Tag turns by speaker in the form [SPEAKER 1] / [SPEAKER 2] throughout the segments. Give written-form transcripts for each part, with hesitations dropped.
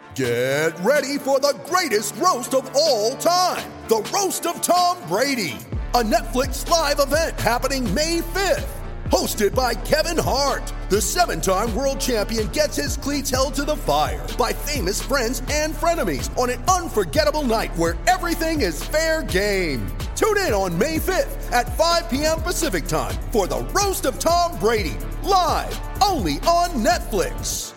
[SPEAKER 1] Get ready for the greatest roast of all time, the Roast of Tom Brady, a Netflix live event happening May 5th. Hosted by Kevin Hart, the 7-time world champion gets his cleats held to the fire by famous friends and frenemies on an unforgettable night where everything is fair game. Tune in on May 5th at 5 p.m. Pacific time for the Roast of Tom Brady, live only on Netflix.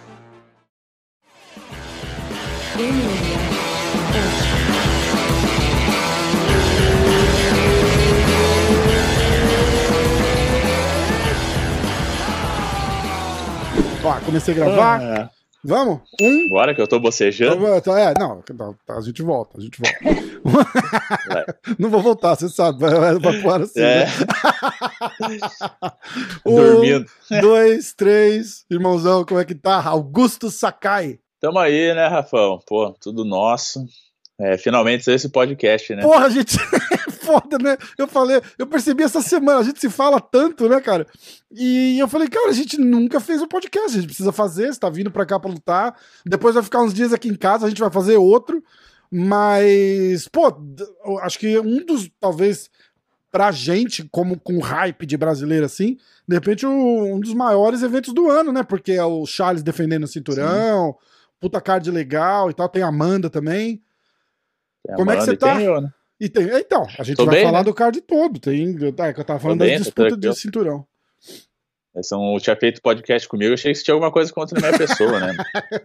[SPEAKER 2] Ó, comecei a gravar. Vamos?
[SPEAKER 3] Agora que eu tô bocejando.
[SPEAKER 2] A gente volta. Não vou voltar, você sabe. Vai fora assim. Né?
[SPEAKER 3] Dormindo.
[SPEAKER 2] 1, 2, 3. Irmãozão, como é que tá? Augusto Sakai.
[SPEAKER 3] Tamo aí, né, Rafão? Pô, tudo nosso. Finalmente esse podcast, né?
[SPEAKER 2] Porra, gente, foda, né? Eu percebi essa semana, a gente se fala tanto, né, cara? E eu falei, cara, a gente nunca fez um podcast, a gente precisa fazer, você tá vindo pra cá pra lutar, depois vai ficar uns dias aqui em casa, a gente vai fazer outro, mas, pô, acho que um dos, talvez, pra gente, como com hype de brasileiro assim, de repente um dos maiores eventos do ano, né? Porque é o Charles defendendo o cinturão, puta card legal e tal, tem a Amanda também. Como é que você tá?
[SPEAKER 3] Tem eu, né?
[SPEAKER 2] Então, a gente vai falar do card todo. Que eu tava falando das disputas de cinturão.
[SPEAKER 3] Eu tinha feito podcast comigo, eu achei que você tinha alguma coisa contra a minha pessoa, né?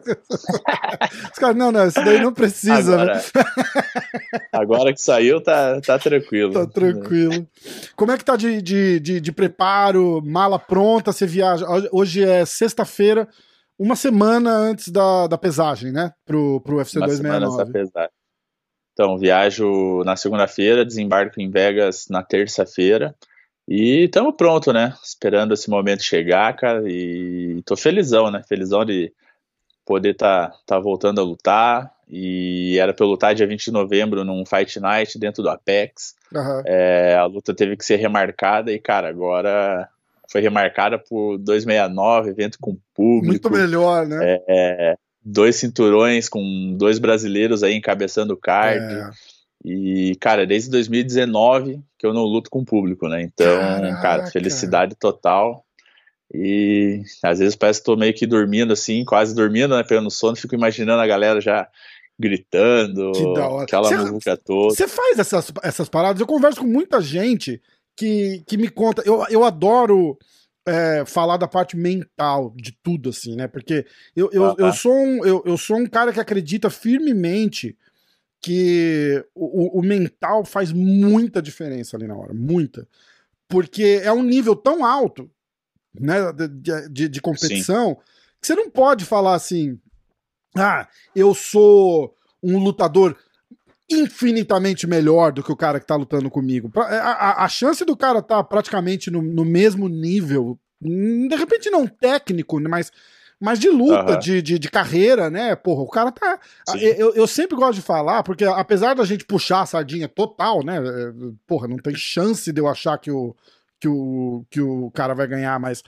[SPEAKER 2] Os caras, não, isso daí não precisa,
[SPEAKER 3] agora,
[SPEAKER 2] né?
[SPEAKER 3] Agora que saiu, tá tranquilo.
[SPEAKER 2] Tá tranquilo. Como é que tá de preparo, mala pronta, você viaja? Hoje é sexta-feira, uma semana antes da pesagem, né? Pro UFC 269.
[SPEAKER 3] Semana antes da pesagem. Então, viajo na segunda-feira, desembarco em Vegas na terça-feira e estamos pronto, né? Esperando esse momento chegar, cara, e tô felizão, né? Felizão de poder tá voltando a lutar, e era pra eu lutar dia 20 de novembro num Fight Night dentro do Apex.
[SPEAKER 2] Uhum.
[SPEAKER 3] A luta teve que ser remarcada e, cara, agora foi remarcada por 269, evento com público.
[SPEAKER 2] Muito melhor, né?
[SPEAKER 3] 2 cinturões com 2 brasileiros aí encabeçando o card. E, cara, desde 2019 que eu não luto com o público, né? Então, cara, felicidade total. E às vezes parece que tô meio que dormindo assim, quase dormindo, né? Pegando sono, fico imaginando a galera já gritando,
[SPEAKER 2] que da hora.
[SPEAKER 3] Aquela música toda.
[SPEAKER 2] Você faz essas paradas? Eu converso com muita gente que me conta. Eu adoro falar da parte mental de tudo, assim, né? Porque eu sou um cara que acredita firmemente que o mental faz muita diferença ali na hora, muita. Porque é um nível tão alto, né, de competição, que você não pode falar assim, eu sou um lutador infinitamente melhor do que o cara que tá lutando comigo. A chance do cara tá praticamente no mesmo nível, de repente não técnico, mas de luta, de carreira, né? Porra, o cara tá... Eu sempre gosto de falar, porque apesar da gente puxar a sardinha total, né? Porra, não tem chance de eu achar que o cara vai ganhar, mas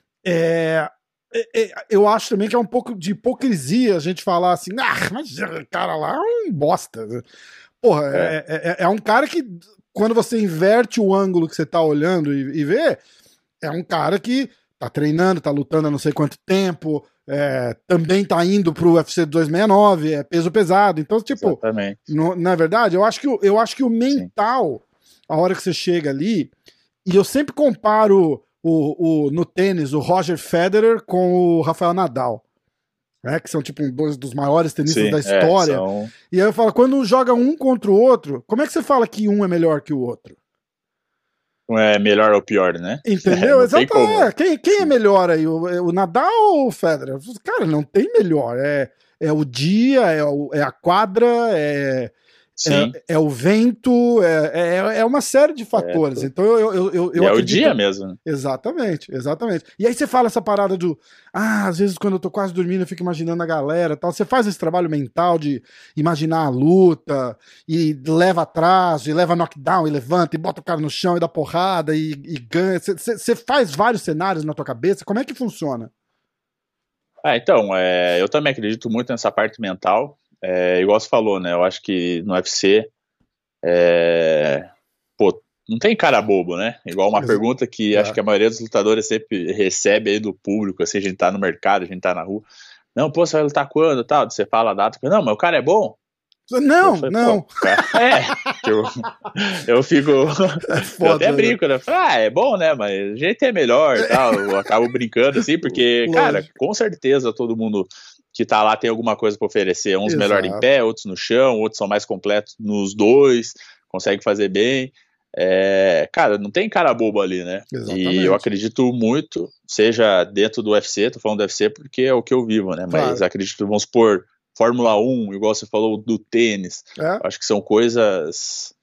[SPEAKER 2] eu acho também que é um pouco de hipocrisia a gente falar assim, mas o cara lá é um bosta. Porra, é um cara que, quando você inverte o ângulo que você tá olhando e vê, é um cara que tá treinando, tá lutando há não sei quanto tempo, também tá indo pro UFC 269, é peso pesado. Então, tipo, na verdade, eu acho que o mental, a hora que você chega ali, e eu sempre comparo no tênis o Roger Federer com o Rafael Nadal, né, que são tipo 2 dos maiores tenistas da história. E aí eu falo, quando joga um contra o outro, como é que você fala que um é melhor que o outro?
[SPEAKER 3] Não é melhor ou pior, né?
[SPEAKER 2] Entendeu? Exatamente. Quem é melhor aí? O Nadal ou o Federer? Cara, não tem melhor. É o dia, é a quadra, é o vento, é uma série de fatores. Então eu acredito...
[SPEAKER 3] o dia mesmo. Né?
[SPEAKER 2] Exatamente. E aí você fala essa parada do... às vezes quando eu tô quase dormindo eu fico imaginando a galera e tal. Você faz esse trabalho mental de imaginar a luta e leva atrás, e leva knockdown, e levanta, e bota o cara no chão e dá porrada e ganha. Você faz vários cenários na tua cabeça. Como é que funciona?
[SPEAKER 3] Então, eu também acredito muito nessa parte mental, igual você falou, né, eu acho que no UFC, pô, não tem cara bobo, né, igual uma pergunta que acho que a maioria dos lutadores sempre recebe aí do público, assim, a gente tá no mercado, a gente tá na rua, não, pô, você vai lutar quando, tal, você fala a data, não, mas o cara é bom?
[SPEAKER 2] Não,
[SPEAKER 3] falei,
[SPEAKER 2] não.
[SPEAKER 3] Eu fico. Eu até brinco, né? É bom, né? Mas o jeito é melhor e tal. Eu acabo brincando assim, porque, cara, com certeza todo mundo que tá lá tem alguma coisa pra oferecer. Uns melhor em pé, outros no chão, outros são mais completos nos dois, conseguem fazer bem. Cara, não tem cara bobo ali, né? Exatamente. E eu acredito muito, seja dentro do UFC, tô falando do UFC porque é o que eu vivo, né? Claro. Mas acredito, vamos supor, Fórmula 1, igual você falou do tênis, acho que são coisas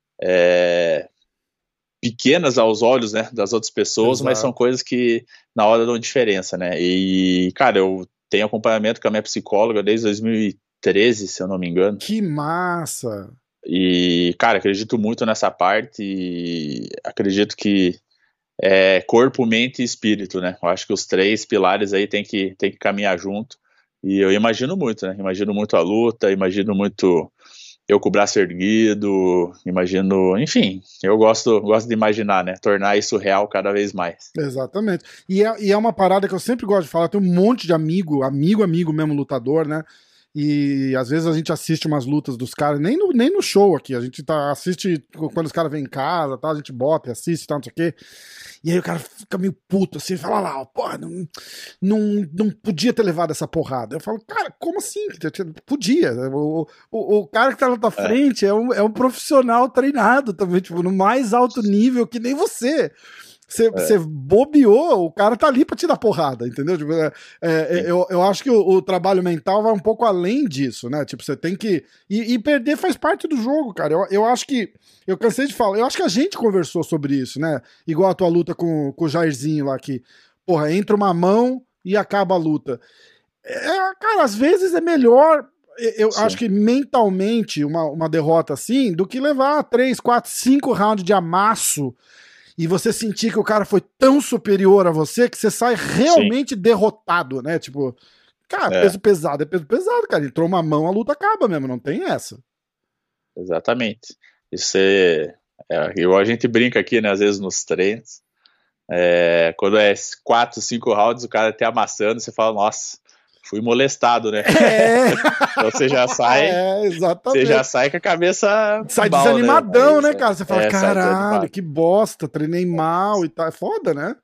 [SPEAKER 3] pequenas aos olhos, né, das outras pessoas, mas são coisas que na hora dão diferença, né, e, cara, eu tenho acompanhamento com a minha psicóloga desde 2013, se eu não me engano.
[SPEAKER 2] Que massa!
[SPEAKER 3] E, cara, acredito muito nessa parte e acredito que corpo, mente e espírito, né, eu acho que os 3 pilares aí tem que caminhar junto. E eu imagino muito, né? Imagino muito a luta, imagino muito eu com o braço erguido, imagino, enfim, eu gosto de imaginar, né? Tornar isso real cada vez mais.
[SPEAKER 2] Exatamente. E é uma parada que eu sempre gosto de falar, tem um monte de amigo mesmo lutador, né? E às vezes a gente assiste umas lutas dos caras, nem no show aqui, a gente assiste quando os caras vêm em casa, tá? A gente bota e assiste, tá, não sei o quê. E aí o cara fica meio puto assim, fala lá, porra, não podia ter levado essa porrada. Eu falo, cara, como assim? Podia. O cara que tá na tua frente é um profissional treinado também, tipo, no mais alto nível que nem você. Você bobeou, o cara tá ali pra te dar porrada, entendeu? Tipo, eu acho que o trabalho mental vai um pouco além disso, né? Tipo, você tem que... E perder faz parte do jogo, cara. Eu acho que... Eu cansei de falar, eu acho que a gente conversou sobre isso, né? Igual a tua luta com o Jairzinho lá, que, porra, entra uma mão e acaba a luta. Cara, às vezes é melhor... Eu acho que mentalmente uma derrota assim, do que levar 3, 4, 5 rounds de amasso e você sentir que o cara foi tão superior a você que você sai realmente derrotado, né? Tipo, cara, peso pesado é peso pesado, cara. Entrou uma mão, a luta acaba mesmo, não tem essa.
[SPEAKER 3] Exatamente. Isso igual a gente brinca aqui, né? Às vezes nos treinos. Quando 4, 5 rounds, o cara tá amassando, você fala, nossa, fui molestado, né? Então você já sai.
[SPEAKER 2] Exatamente.
[SPEAKER 3] Você já sai com a cabeça.
[SPEAKER 2] Sai mal, desanimadão, né, cara? Você fala, caralho, que bosta, treinei mal e tal. É foda, né?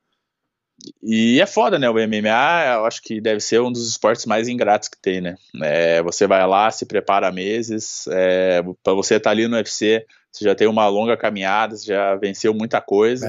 [SPEAKER 3] E é foda, né? O MMA, eu acho que deve ser um dos esportes mais ingratos que tem, né? Você vai lá, se prepara meses, pra você estar ali no UFC, você já tem uma longa caminhada, você já venceu muita coisa.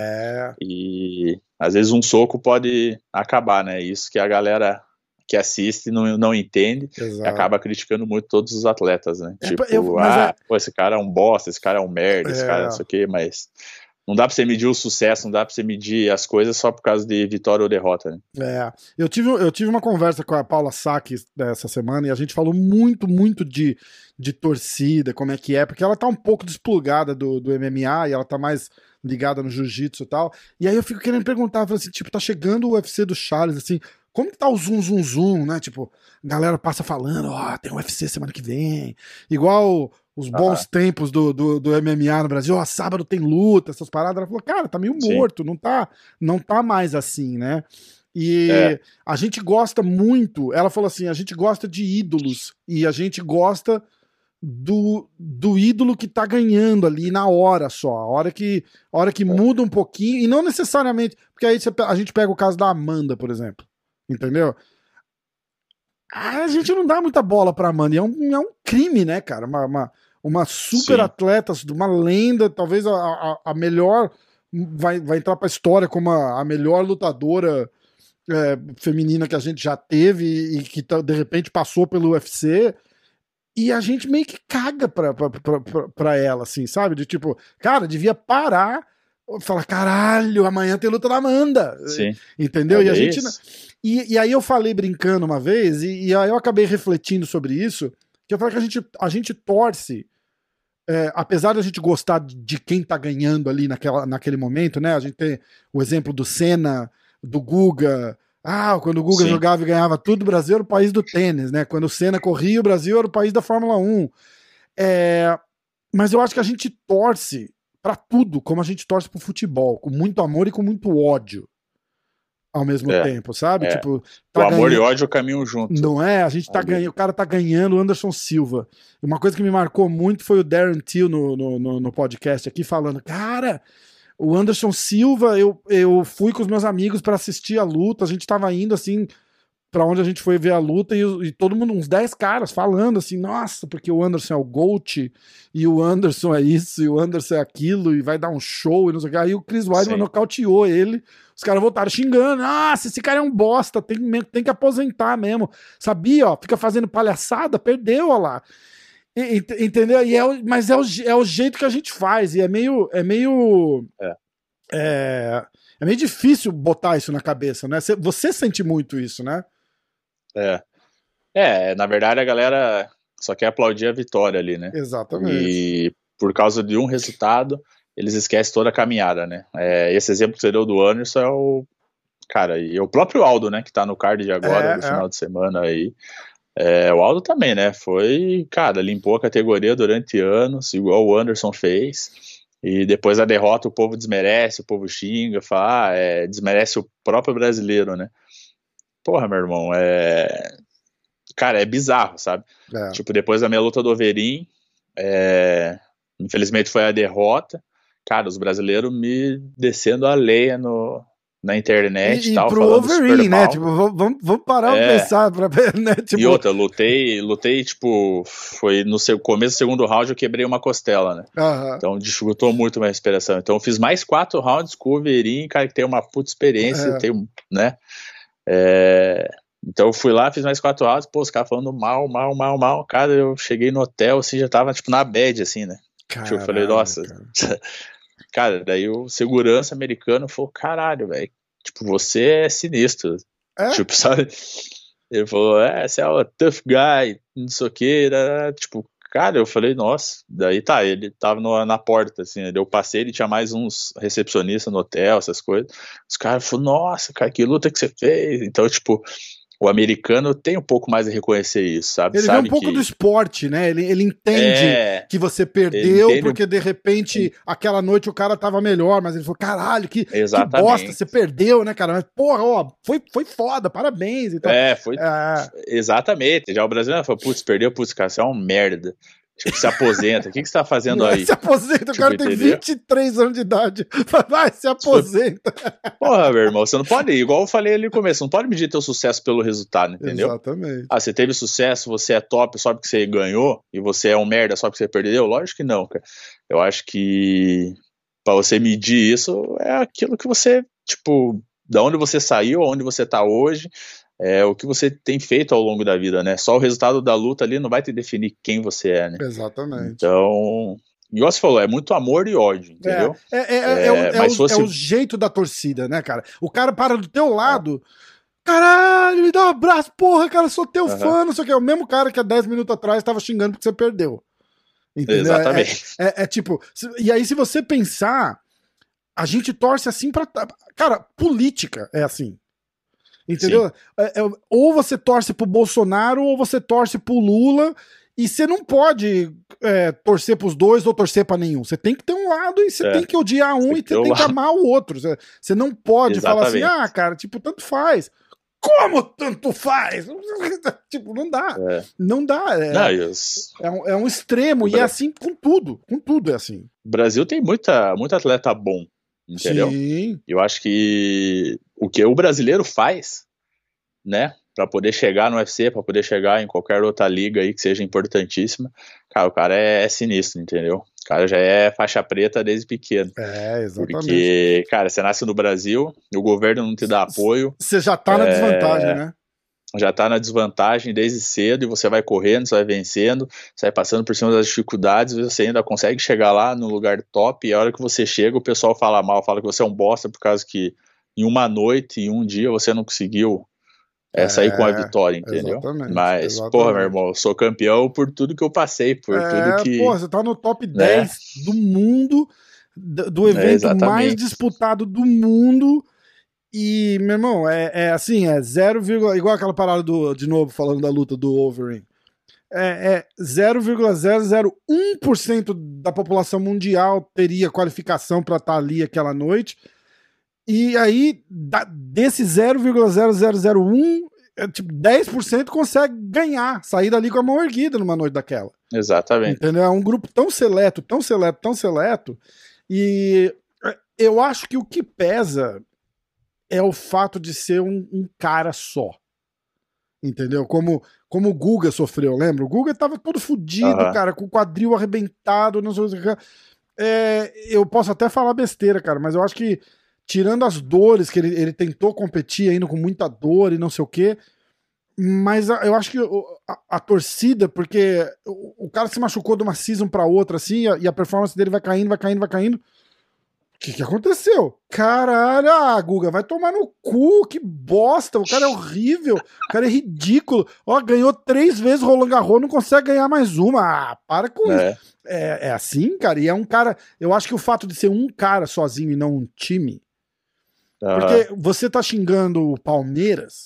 [SPEAKER 3] E às vezes um soco pode acabar, né? Isso que a galera que assiste não entende. Exato. E acaba criticando muito todos os atletas, né? Pô, esse cara é um bosta, esse cara é um merda, esse cara não sei o quê, mas não dá pra você medir o sucesso, não dá pra você medir as coisas só por causa de vitória ou derrota, né?
[SPEAKER 2] Eu tive uma conversa com a Paula Sack essa semana e a gente falou muito de torcida, como é que é, porque ela tá um pouco desplugada do MMA e ela tá mais ligada no jiu-jitsu e tal, e aí eu fico querendo perguntar, assim, tipo, tá chegando o UFC do Charles, assim, como que tá o zoom, né? Tipo, a galera passa falando, tem o UFC semana que vem. Igual os bons tempos do MMA no Brasil, sábado tem luta, essas paradas. Ela falou, cara, tá meio morto, não tá mais assim, né? E a gente gosta muito, ela falou assim, a gente gosta de ídolos e a gente gosta do ídolo que tá ganhando ali na hora só, a hora que muda um pouquinho, e não necessariamente, porque aí a gente pega o caso da Amanda, por exemplo. Entendeu? A gente não dá muita bola pra Amanda. É um crime, né, cara? Uma super atleta, uma lenda, talvez a melhor. Vai entrar pra história como a melhor lutadora feminina que a gente já teve e que de repente passou pelo UFC. E a gente meio que caga pra ela, assim, sabe? De tipo, cara, devia parar. Falar, caralho, amanhã tem luta da Amanda.
[SPEAKER 3] Sim.
[SPEAKER 2] Entendeu? E a gente. E aí eu falei brincando uma vez, e aí eu acabei refletindo sobre isso, que eu falei que a gente torce, apesar de a gente gostar de quem tá ganhando ali naquele momento, né? A gente tem o exemplo do Senna, do Guga, Quando o Guga jogava e ganhava tudo, o Brasil era o país do tênis, né? Quando o Senna corria, o Brasil era o país da Fórmula 1. Mas eu acho que a gente torce pra tudo, como a gente torce pro futebol, com muito amor e com muito ódio ao mesmo tempo, sabe? Tipo,
[SPEAKER 3] o amor e ódio caminham junto.
[SPEAKER 2] Não é? A gente tá ganhando, o cara tá ganhando o Anderson Silva. Uma coisa que me marcou muito foi o Darren Till no podcast aqui falando, cara, o Anderson Silva, eu fui com os meus amigos pra assistir a luta, a gente tava indo assim pra onde a gente foi ver a luta e todo mundo, uns 10 caras falando assim, nossa, porque o Anderson é o GOAT e o Anderson é isso e o Anderson é aquilo e vai dar um show e não sei o que. Aí o Chris Weidman nocauteou ele, os caras voltaram xingando, nossa, esse cara é um bosta, tem que aposentar mesmo, sabia, ó, fica fazendo palhaçada, perdeu, ó lá. Entendeu? Mas é o jeito que a gente faz e é meio difícil botar isso na cabeça, né? Você sente muito isso, né?
[SPEAKER 3] Na verdade a galera só quer aplaudir a vitória ali, né?
[SPEAKER 2] Exatamente.
[SPEAKER 3] E por causa de um resultado, eles esquecem toda a caminhada, né? Esse exemplo que você deu do Anderson é o... Cara, e o próprio Aldo, né? Que tá no card de agora, no final de semana aí. O Aldo também, né? Foi, cara, limpou a categoria durante anos, igual o Anderson fez. E depois da derrota o povo desmerece, o povo xinga, fala, desmerece o próprio brasileiro, né? Porra, meu irmão, cara, é bizarro, sabe? Tipo, depois da minha luta do Overeem, infelizmente foi a derrota, cara, os brasileiros me descendo a lenha na internet e tal,
[SPEAKER 2] pro Overeem, né? Tipo, vamos parar pra pensar, né? Tipo...
[SPEAKER 3] E outra, lutei, tipo, foi no começo do segundo round eu quebrei uma costela, né? Então dificultou muito a minha respiração. Então eu fiz mais 4 rounds com o Overeem, cara, que tem uma puta experiência, né? Então eu fui lá, fiz mais 4 rounds, os caras falando mal, cara, eu cheguei no hotel, assim, já tava, tipo, na bad, assim, né? Caralho, eu falei, nossa, cara, daí o segurança americano falou, caralho, velho, tipo, você é sinistro, tipo, sabe? Ele falou, você é o tough guy, não sei o que, tipo, cara, eu falei, nossa, daí ele tava na porta, assim, eu passei, ele tinha mais uns recepcionistas no hotel, essas coisas, os caras falaram, nossa, cara, que luta que você fez, então, tipo, o americano tem um pouco mais de reconhecer isso, sabe?
[SPEAKER 2] Ele vê um pouco do esporte, né? Ele entende que você perdeu porque de repente aquela noite o cara tava melhor, mas ele falou, caralho, que bosta, você perdeu, né, cara? Mas porra, ó, foi foda, parabéns. Então,
[SPEAKER 3] exatamente. Já o brasileiro falou, putz, perdeu, cara, você é um merda. Tipo, se aposenta. O que você tá fazendo aí?
[SPEAKER 2] Se aposenta, o cara tem 23 anos de idade. Vai, se aposenta.
[SPEAKER 3] Porra, meu irmão, você não pode, igual eu falei ali no começo, não pode medir teu sucesso pelo resultado, entendeu?
[SPEAKER 2] Exatamente.
[SPEAKER 3] Você teve sucesso, você é top só porque você ganhou, e você é um merda só porque você perdeu? Lógico que não, cara. Eu acho que pra você medir isso, é aquilo que você, tipo, da onde você saiu, onde você tá hoje, o que você tem feito ao longo da vida, né? Só o resultado da luta ali não vai te definir quem você é, né?
[SPEAKER 2] Exatamente.
[SPEAKER 3] Então, igual você falou, é muito amor e ódio, entendeu?
[SPEAKER 2] É o jeito da torcida, né, cara? O cara para do teu lado, caralho, me dá um abraço, porra, cara, sou teu fã, não sei o que. É o mesmo cara que há 10 minutos atrás tava xingando porque você perdeu. Entendeu?
[SPEAKER 3] Exatamente.
[SPEAKER 2] Tipo, e aí se você pensar, a gente torce assim pra... Cara, política é assim. Entendeu? Ou você torce pro Bolsonaro ou você torce pro Lula e você não pode torcer pros dois ou torcer pra nenhum. Você tem que ter um lado e você tem que odiar um e você tem que amar o outro. Você não pode falar assim, cara, tipo, tanto faz. Como tanto faz? Tipo, não dá. Não dá. É um extremo e é assim com tudo. Com tudo é assim.
[SPEAKER 3] O Brasil tem muito atleta bom. Entendeu?
[SPEAKER 2] Sim.
[SPEAKER 3] Eu acho que o que o brasileiro faz, né, pra poder chegar no UFC, pra poder chegar em qualquer outra liga aí que seja importantíssima, cara, o cara é sinistro, entendeu? O cara já é faixa preta desde pequeno.
[SPEAKER 2] Exatamente.
[SPEAKER 3] Porque, cara, você nasce no Brasil, o governo não te dá apoio.
[SPEAKER 2] Você já tá na desvantagem, né?
[SPEAKER 3] Já tá na desvantagem desde cedo e você vai correndo, você vai vencendo, você vai passando por cima das dificuldades e você ainda consegue chegar lá no lugar top e a hora que você chega o pessoal fala mal, fala que você é um bosta por causa que em uma noite, em um dia você não conseguiu sair com a vitória, entendeu? Mas, porra, meu irmão, eu sou campeão por tudo que eu passei, por tudo que...
[SPEAKER 2] Porra, você tá no top 10 do mundo, do evento mais disputado do mundo. E, meu irmão, é assim, é 0, igual aquela parada de novo, falando da luta do Overeem. É 0,001% da população mundial teria qualificação para estar ali aquela noite. E aí, desse 0,0001, tipo, 10% consegue ganhar, sair dali com a mão erguida numa noite daquela.
[SPEAKER 3] Exatamente.
[SPEAKER 2] Entendeu? É um grupo tão seleto, tão seleto, tão seleto. E eu acho que o que pesa é o fato de ser um cara só. Entendeu? Como o Guga sofreu, lembra? O Guga tava todo fudido, cara, com o quadril arrebentado, não sei o que. Eu posso até falar besteira, cara, mas eu acho que, tirando as dores, que ele tentou competir ainda com muita dor e não sei o que, mas eu acho que a torcida, porque o cara se machucou de uma season pra outra, assim, e a performance dele vai caindo, vai caindo, vai caindo. O que aconteceu? Caralho, Guga, vai tomar no cu, que bosta, o cara é horrível, o cara é ridículo. Ó, ganhou 3 vezes Roland Garros, não consegue ganhar mais uma. Para com isso. É assim, cara, e é um cara, eu acho que o fato de ser um cara sozinho e não um time, porque você tá xingando o Palmeiras,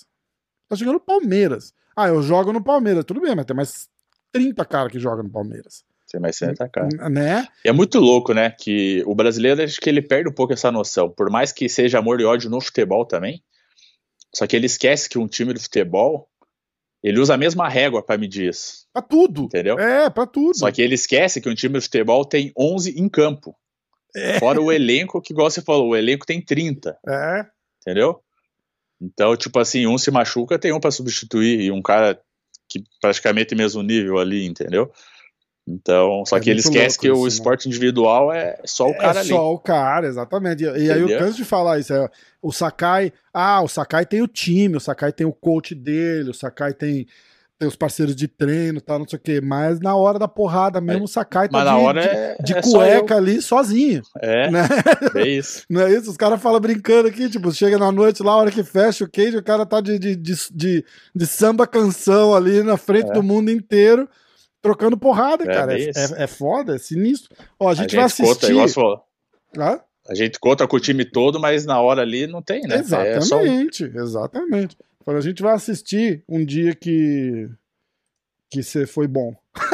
[SPEAKER 2] eu jogo no Palmeiras, tudo bem, mas tem mais 30 caras que jogam no Palmeiras.
[SPEAKER 3] Tem mais 30 caras.
[SPEAKER 2] Né?
[SPEAKER 3] E é muito louco, né, que o brasileiro, acho que ele perde um pouco essa noção, por mais que seja amor e ódio no futebol também, só que ele esquece que um time de futebol, ele usa a mesma régua pra medir isso.
[SPEAKER 2] Pra tudo.
[SPEAKER 3] Entendeu?
[SPEAKER 2] Pra tudo.
[SPEAKER 3] Só que ele esquece que um time de futebol tem 11 em campo. Fora o elenco, que igual você falou, o elenco tem 30. Entendeu? Então, tipo assim, um se machuca, tem um pra substituir, e um cara que praticamente tem mesmo nível ali, entendeu? Então, só que ele esquece que o esporte individual é só o cara ali. É
[SPEAKER 2] só o cara, exatamente. E aí eu canso de falar isso. O Sakai tem o time, o Sakai tem o coach dele, o Sakai tem os parceiros de treino, tal, não sei o quê. Mas na hora da porrada mesmo, o Sakai tá de cueca ali, sozinho. Né?
[SPEAKER 3] É isso.
[SPEAKER 2] Não é isso? Os caras falam brincando aqui, tipo, chega na noite lá, a hora que fecha o cage, o cara tá de samba canção ali na frente do mundo inteiro, trocando porrada, cara. É foda, é sinistro. Ó, a gente vai assistir.
[SPEAKER 3] Conta, igual você falou. A gente conta com o time todo, mas na hora ali não tem, né?
[SPEAKER 2] Exatamente. A gente vai assistir um dia que você foi bom.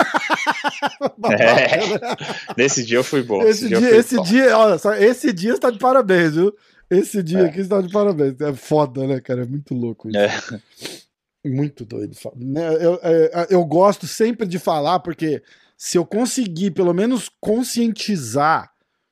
[SPEAKER 3] Nesse dia eu fui bom.
[SPEAKER 2] Esse dia, olha só, esse dia você tá de parabéns, viu? Esse dia aqui você tá de parabéns. É foda, né, cara? É muito louco isso. Muito doido. Eu gosto sempre de falar, porque se eu conseguir pelo menos conscientizar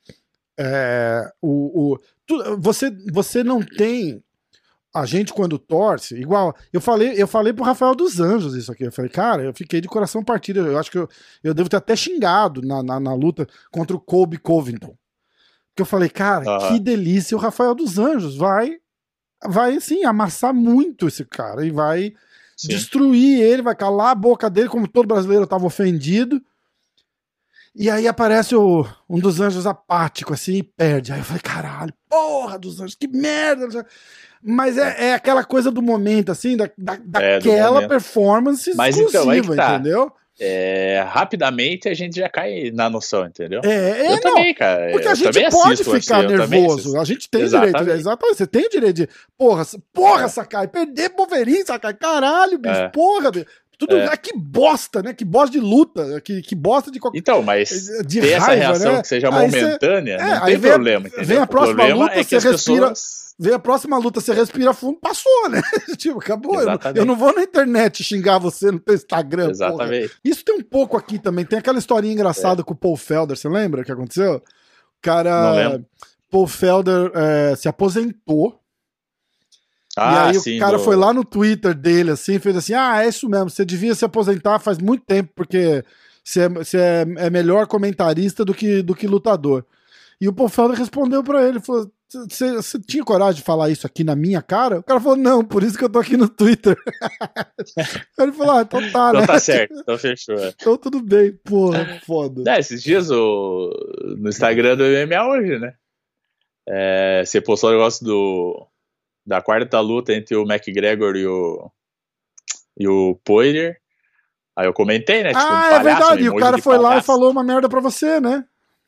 [SPEAKER 2] você não tem a gente quando torce, igual eu falei pro Rafael dos Anjos isso aqui, eu falei, cara, eu fiquei de coração partido, eu acho que eu devo ter até xingado na luta contra o Colby Covington, que eu falei, cara, que delícia, o Rafael dos Anjos vai assim, amassar muito esse cara e vai destruir ele, vai calar a boca dele, como todo brasileiro tava ofendido. E aí aparece um dos anjos apático, assim, e perde. Aí eu falei, caralho, porra dos anjos, que merda. Mas é aquela coisa do momento, assim, daquela performance exclusiva, então, entendeu?
[SPEAKER 3] Rapidamente a gente já cai na noção, entendeu?
[SPEAKER 2] Também, cara. Porque a gente pode ficar nervoso. A gente tem direito. Exatamente. Você tem o direito de. Porra, Sakai. Perder Boverinho, Sakai. Caralho, bicho. Porra, bicho. Tudo, que bosta, né? Que bosta de luta, que bosta de qualquer...
[SPEAKER 3] Então, mas ter essa reação, né? Que seja momentânea, não tem problema, entendeu?
[SPEAKER 2] Vem a próxima luta, você respira... Vem a próxima luta, você respira fundo, passou, né? Tipo, acabou. Eu não vou na internet xingar você no teu Instagram.
[SPEAKER 3] Exatamente.
[SPEAKER 2] Porra. Isso tem um pouco aqui também. Tem aquela historinha engraçada com o Paul Felder, você lembra o que aconteceu? O cara... Paul Felder se aposentou. E aí o cara foi lá no Twitter dele, assim, fez assim, é isso mesmo, você devia se aposentar faz muito tempo, porque você é melhor comentarista do que lutador. E o Paul Felder respondeu pra ele, falou, você tinha coragem de falar isso aqui na minha cara? O cara falou, não, por isso que eu tô aqui no Twitter. Ele falou, então tá, né?
[SPEAKER 3] Então tá certo, então fechou.
[SPEAKER 2] Então tudo bem, porra, foda.
[SPEAKER 3] Esses dias no Instagram do MMA hoje, né? Você postou o negócio da quarta luta entre o McGregor e o Poirier. Aí eu comentei, né? Tipo,
[SPEAKER 2] é verdade. E o cara foi lá e falou uma merda pra você, né?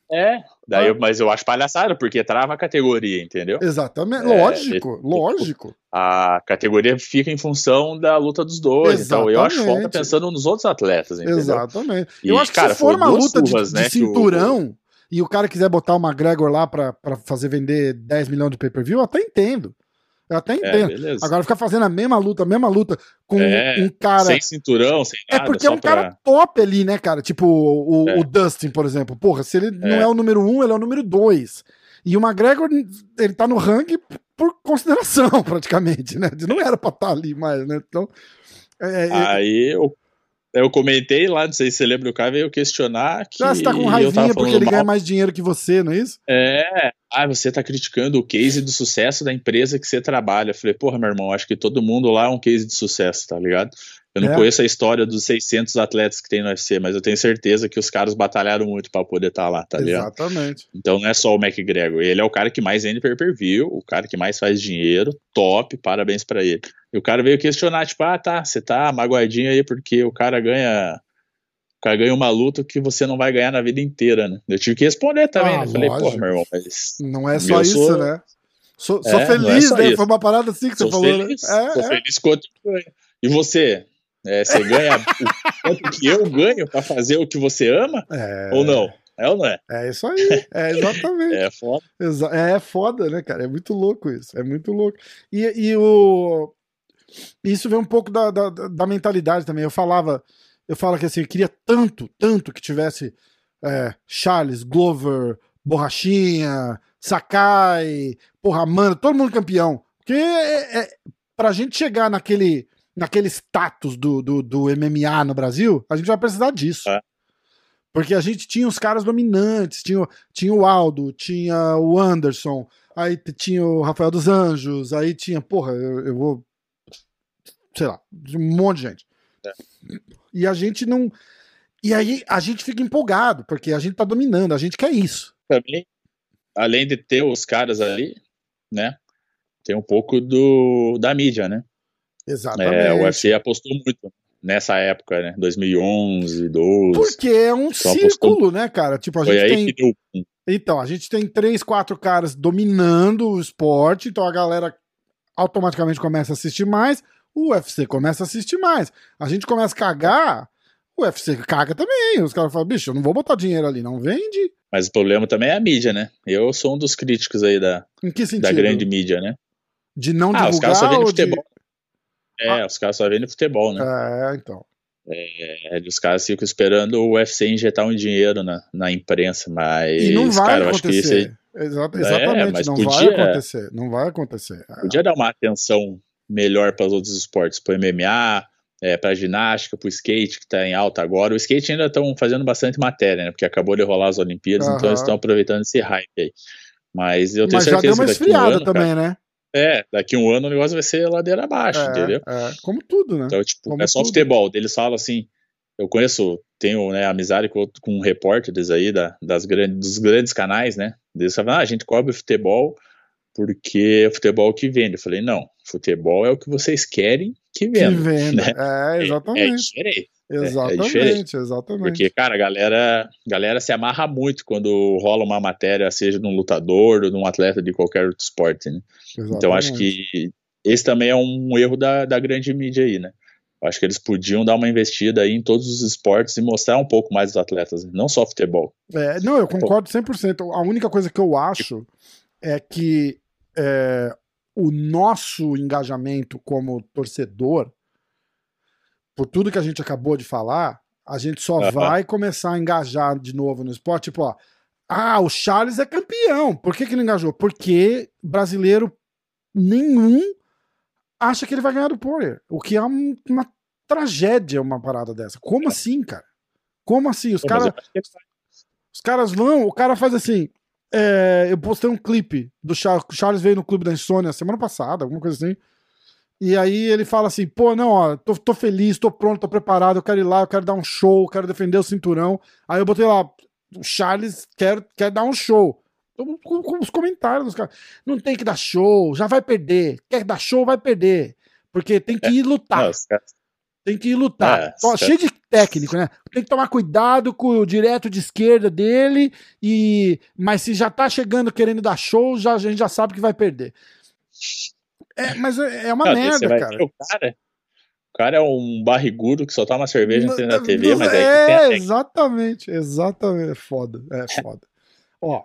[SPEAKER 3] Mas eu acho palhaçada, porque trava a categoria, entendeu?
[SPEAKER 2] Exatamente, lógico.
[SPEAKER 3] A categoria fica em função da luta dos dois. Exatamente. Então eu acho falta pensando nos outros atletas, entendeu?
[SPEAKER 2] Exatamente. Eu acho que se for uma luta de cinturão e o cara quiser botar o McGregor lá pra fazer vender 10 milhões de pay-per-view, eu até entendo. Agora ficar fazendo a mesma luta com um cara.
[SPEAKER 3] Sem cinturão, sem nada.
[SPEAKER 2] É porque é um cara top ali, né, cara? Tipo o Dustin, por exemplo. Porra, se ele não é o número 1, ele é o número 2. E o McGregor, ele tá no ranking por consideração, praticamente, né? Ele não era pra estar ali mais, né? Então.
[SPEAKER 3] Aí eu comentei lá, não sei se você lembra, o cara veio questionar que...
[SPEAKER 2] você tá com raivinha porque ele ganha mais dinheiro que você, não é isso?
[SPEAKER 3] Você tá criticando o case do sucesso da empresa que você trabalha. Eu falei, porra, meu irmão, acho que todo mundo lá é um case de sucesso, tá ligado? Eu não conheço a história dos 600 atletas que tem no UFC, mas eu tenho certeza que os caras batalharam muito pra poder estar lá, tá ligado?
[SPEAKER 2] Exatamente.
[SPEAKER 3] Então não é só o McGregor, ele é o cara que mais vende pay-per-view, o cara que mais faz dinheiro, top, parabéns pra ele. E o cara veio questionar, tipo, você tá magoadinho aí porque o cara ganha uma luta que você não vai ganhar na vida inteira, né? Eu tive que responder também, né? Falei, porra, meu irmão, mas...
[SPEAKER 2] Não é só isso, né? Sou feliz, né? Isso. Foi uma parada assim que você falou,
[SPEAKER 3] feliz, né? Sou feliz quanto eu ganho. E você? Você ganha o quanto que eu ganho pra fazer o que você ama? Ou não? É ou não é?
[SPEAKER 2] É isso aí, exatamente.
[SPEAKER 3] É foda.
[SPEAKER 2] É foda, né, cara? É muito louco isso, é muito louco. Isso vem um pouco da mentalidade também. Eu falo que assim, eu queria tanto que tivesse Charles, Glover, Borrachinha, Sakai, porra, mano, todo mundo campeão. Porque pra gente chegar naquele status do MMA no Brasil, a gente vai precisar disso. Porque a gente tinha os caras dominantes, tinha o Aldo, tinha o Anderson, aí tinha o Rafael dos Anjos, aí tinha, porra, eu vou, sei lá, um monte de gente. E a gente não... E aí a gente fica empolgado, porque a gente tá dominando, a gente quer isso.
[SPEAKER 3] Também, além de ter os caras ali, né, tem um pouco da mídia, né?
[SPEAKER 2] Exatamente.
[SPEAKER 3] O UFC apostou muito nessa época, né? 2011, 12.
[SPEAKER 2] Porque é um círculo, né, cara? Tipo, a gente tem...
[SPEAKER 3] que deu...
[SPEAKER 2] Então, a gente tem 3, 4 caras dominando o esporte, então a galera automaticamente começa a assistir mais, o UFC começa a assistir mais. A gente começa a cagar, o UFC caga também. Os caras falam, bicho, eu não vou botar dinheiro ali, não vende.
[SPEAKER 3] Mas o problema também é a mídia, né? Eu sou um dos críticos aí
[SPEAKER 2] em que sentido?
[SPEAKER 3] Da grande mídia, né?
[SPEAKER 2] De não divulgar
[SPEAKER 3] os caras só vendem futebol.
[SPEAKER 2] De...
[SPEAKER 3] Os caras só vendem futebol, né?
[SPEAKER 2] Então.
[SPEAKER 3] Os caras ficam esperando o UFC injetar um dinheiro na imprensa, mas...
[SPEAKER 2] E não vai
[SPEAKER 3] cara,
[SPEAKER 2] acontecer.
[SPEAKER 3] Eu acho que isso aí...
[SPEAKER 2] Exatamente,
[SPEAKER 3] mas
[SPEAKER 2] não
[SPEAKER 3] podia,
[SPEAKER 2] vai acontecer. Não vai acontecer.
[SPEAKER 3] Podia dar uma atenção melhor para os outros esportes, para o MMA, para a ginástica, para o skate, que está em alta agora. O skate ainda estão fazendo bastante matéria, né? Porque acabou de rolar as Olimpíadas, então eles estão aproveitando esse hype aí. Mas eu tenho certeza que
[SPEAKER 2] já deu uma esfriada também,
[SPEAKER 3] cara,
[SPEAKER 2] né?
[SPEAKER 3] Daqui um ano o negócio vai ser ladeira abaixo, entendeu?
[SPEAKER 2] Como tudo, né?
[SPEAKER 3] Então, tipo, é só futebol. Eles falam assim, eu tenho amizade com repórteres aí dos grandes canais, né? Eles falam, a gente cobre futebol porque é futebol que vende. Eu falei, não, futebol é o que vocês querem que venda. Né?
[SPEAKER 2] Exatamente.
[SPEAKER 3] É diferente.
[SPEAKER 2] Exatamente.
[SPEAKER 3] Porque, cara, a galera se amarra muito quando rola uma matéria, seja de um lutador ou de um atleta de qualquer outro esporte, né?
[SPEAKER 2] Exatamente.
[SPEAKER 3] Então acho que esse também é um erro da grande mídia aí, né? Acho que eles podiam dar uma investida aí em todos os esportes e mostrar um pouco mais os atletas, né? Não só futebol.
[SPEAKER 2] Não, eu concordo 100%. A única coisa que eu acho é que o nosso engajamento como torcedor, por tudo que a gente acabou de falar, a gente só vai começar a engajar de novo no esporte, tipo, o Charles é campeão. Por que não engajou? Porque brasileiro nenhum acha que ele vai ganhar do Poirier, o que é uma tragédia, uma parada dessa. Como assim, cara? Como assim? Os caras vão, o cara faz assim, eu postei um clipe do Charles, o Charles veio no Clube da Insônia semana passada, alguma coisa assim, e aí ele fala assim, tô feliz, tô pronto, tô preparado, eu quero ir lá, eu quero dar um show, eu quero defender o cinturão. Aí eu botei lá, o Charles quer dar um show. Com os comentários dos caras. Não tem que dar show, já vai perder. Quer dar show, vai perder. Porque tem que ir lutar. Tem que ir lutar. técnico, né? Tem que tomar cuidado com o direto de esquerda dele, mas se já tá chegando querendo dar show, a gente já sabe que vai perder. Mas é uma merda, cara.
[SPEAKER 3] O cara é um barrigudo que só toma cerveja na frente da TV, mas aí tem
[SPEAKER 2] exatamente. É foda. Ó,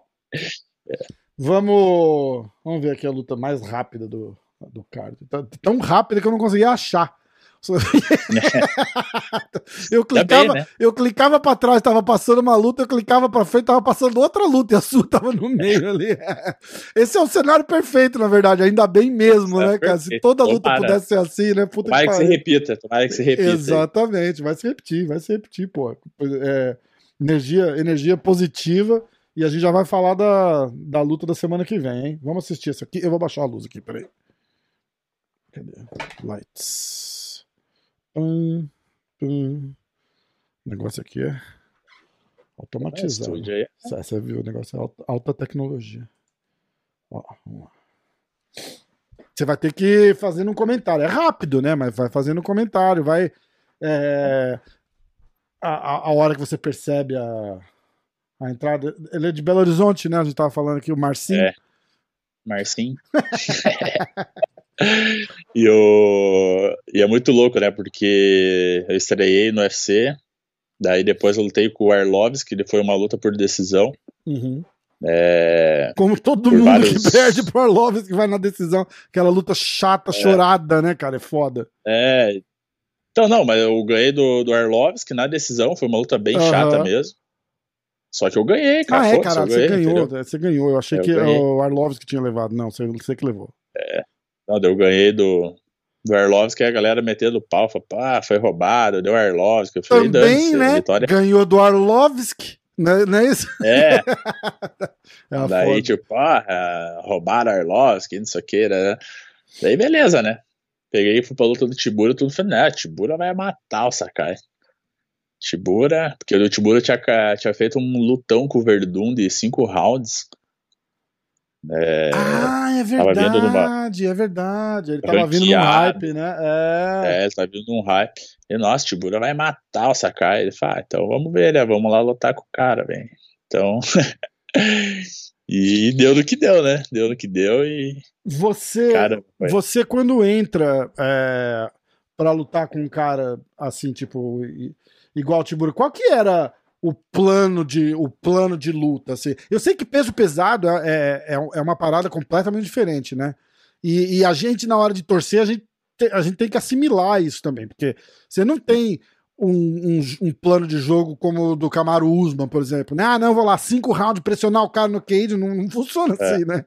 [SPEAKER 2] vamos ver aqui a luta mais rápida do card. Tão rápida que eu não conseguia achar. Eu clicava pra trás, tava passando uma luta, eu clicava pra frente, tava passando outra luta, e a sua tava no meio ali. Esse é o cenário perfeito, na verdade, ainda bem mesmo, né, cara? Se toda luta pudesse ser assim, né?
[SPEAKER 3] Tomara que se repita.
[SPEAKER 2] Exatamente, vai se repetir, pô. Energia positiva, e a gente já vai falar da luta da semana que vem, hein? Vamos assistir isso aqui, eu vou baixar a luz aqui, peraí. Cadê? Lights. O negócio aqui é automatizado. Você viu o negócio? É alta tecnologia. Ó, vamos lá. Você vai ter que ir fazendo um comentário. É rápido, né? Mas vai fazendo um comentário. Vai. A hora que você percebe a entrada. Ele é de Belo Horizonte, né? A gente tava falando aqui, o Marcinho.
[SPEAKER 3] Marcinho. E é muito louco, né? Porque eu estreiei no UFC, daí depois eu lutei com o Arlovski, que foi uma luta por decisão.
[SPEAKER 2] Uhum. Como todo mundo que perde pro Arlovski, que vai na decisão, aquela luta chata, chorada, né, cara? É foda.
[SPEAKER 3] Então, não, mas eu ganhei do Arlovski na decisão, foi uma luta bem chata mesmo. Só que eu ganhei, cara.
[SPEAKER 2] Caralho, você ganhou. Eu achei que o Arlovski tinha levado. Não, você que levou.
[SPEAKER 3] Não, eu ganhei do Arlovski, a galera metendo pau, falou, foi roubado, deu Arlovski. Eu falei,
[SPEAKER 2] também, né? Vitória. Ganhou do Arlovski, não é isso?
[SPEAKER 3] Daí, foda. Tipo, roubaram Arlovski, não sei o que, né? Daí, beleza, né? Peguei e fui pra luta do Tibura, tudo falei, Tibura vai matar o Sakai. Tibura, porque o Tibura tinha feito um lutão com o Verdun de 5 rounds.
[SPEAKER 2] É verdade. Ele tava vindo num hype, né?
[SPEAKER 3] Ele tava vindo num hype. E, nossa, Tibura vai matar o Sakai. Ele fala, então vamos ver, né? Vamos lá lutar com o cara, velho. Então. E deu no que deu, né? Deu no que deu e.
[SPEAKER 2] Você quando entra pra lutar com um cara assim, tipo, igual o Tibura, qual que era o plano de luta, assim? Eu sei que peso pesado é uma parada completamente diferente, né? E a gente, na hora de torcer, a gente tem que assimilar isso também, porque você não tem um plano de jogo como o do Kamaru Usman, por exemplo, né? Não, vou lá, 5 rounds, pressionar o cara no cage, não funciona assim, né?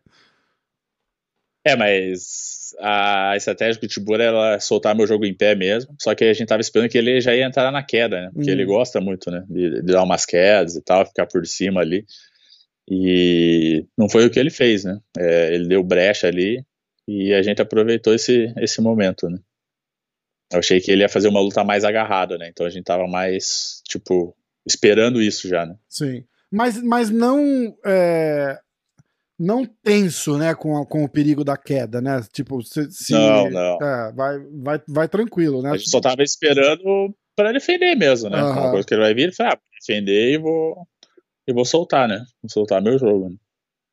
[SPEAKER 3] Mas a estratégia do Tibura era soltar meu jogo em pé mesmo, só que a gente tava esperando que ele já ia entrar na queda, né? Porque ele gosta muito, né? De dar umas quedas e tal, ficar por cima ali. E não foi o que ele fez, né? Ele deu brecha ali e a gente aproveitou esse momento, né? Eu achei que ele ia fazer uma luta mais agarrada, né? Então a gente tava mais, tipo, esperando isso já, né?
[SPEAKER 2] Sim. Mas não tenso, né, com o perigo da queda, né? Tipo,
[SPEAKER 3] não.
[SPEAKER 2] Vai tranquilo, né?
[SPEAKER 3] A gente só tava esperando pra defender mesmo, né? Uma coisa que ele vai vir, ele fala, defender e vou soltar, né? Vou soltar meu jogo. Né?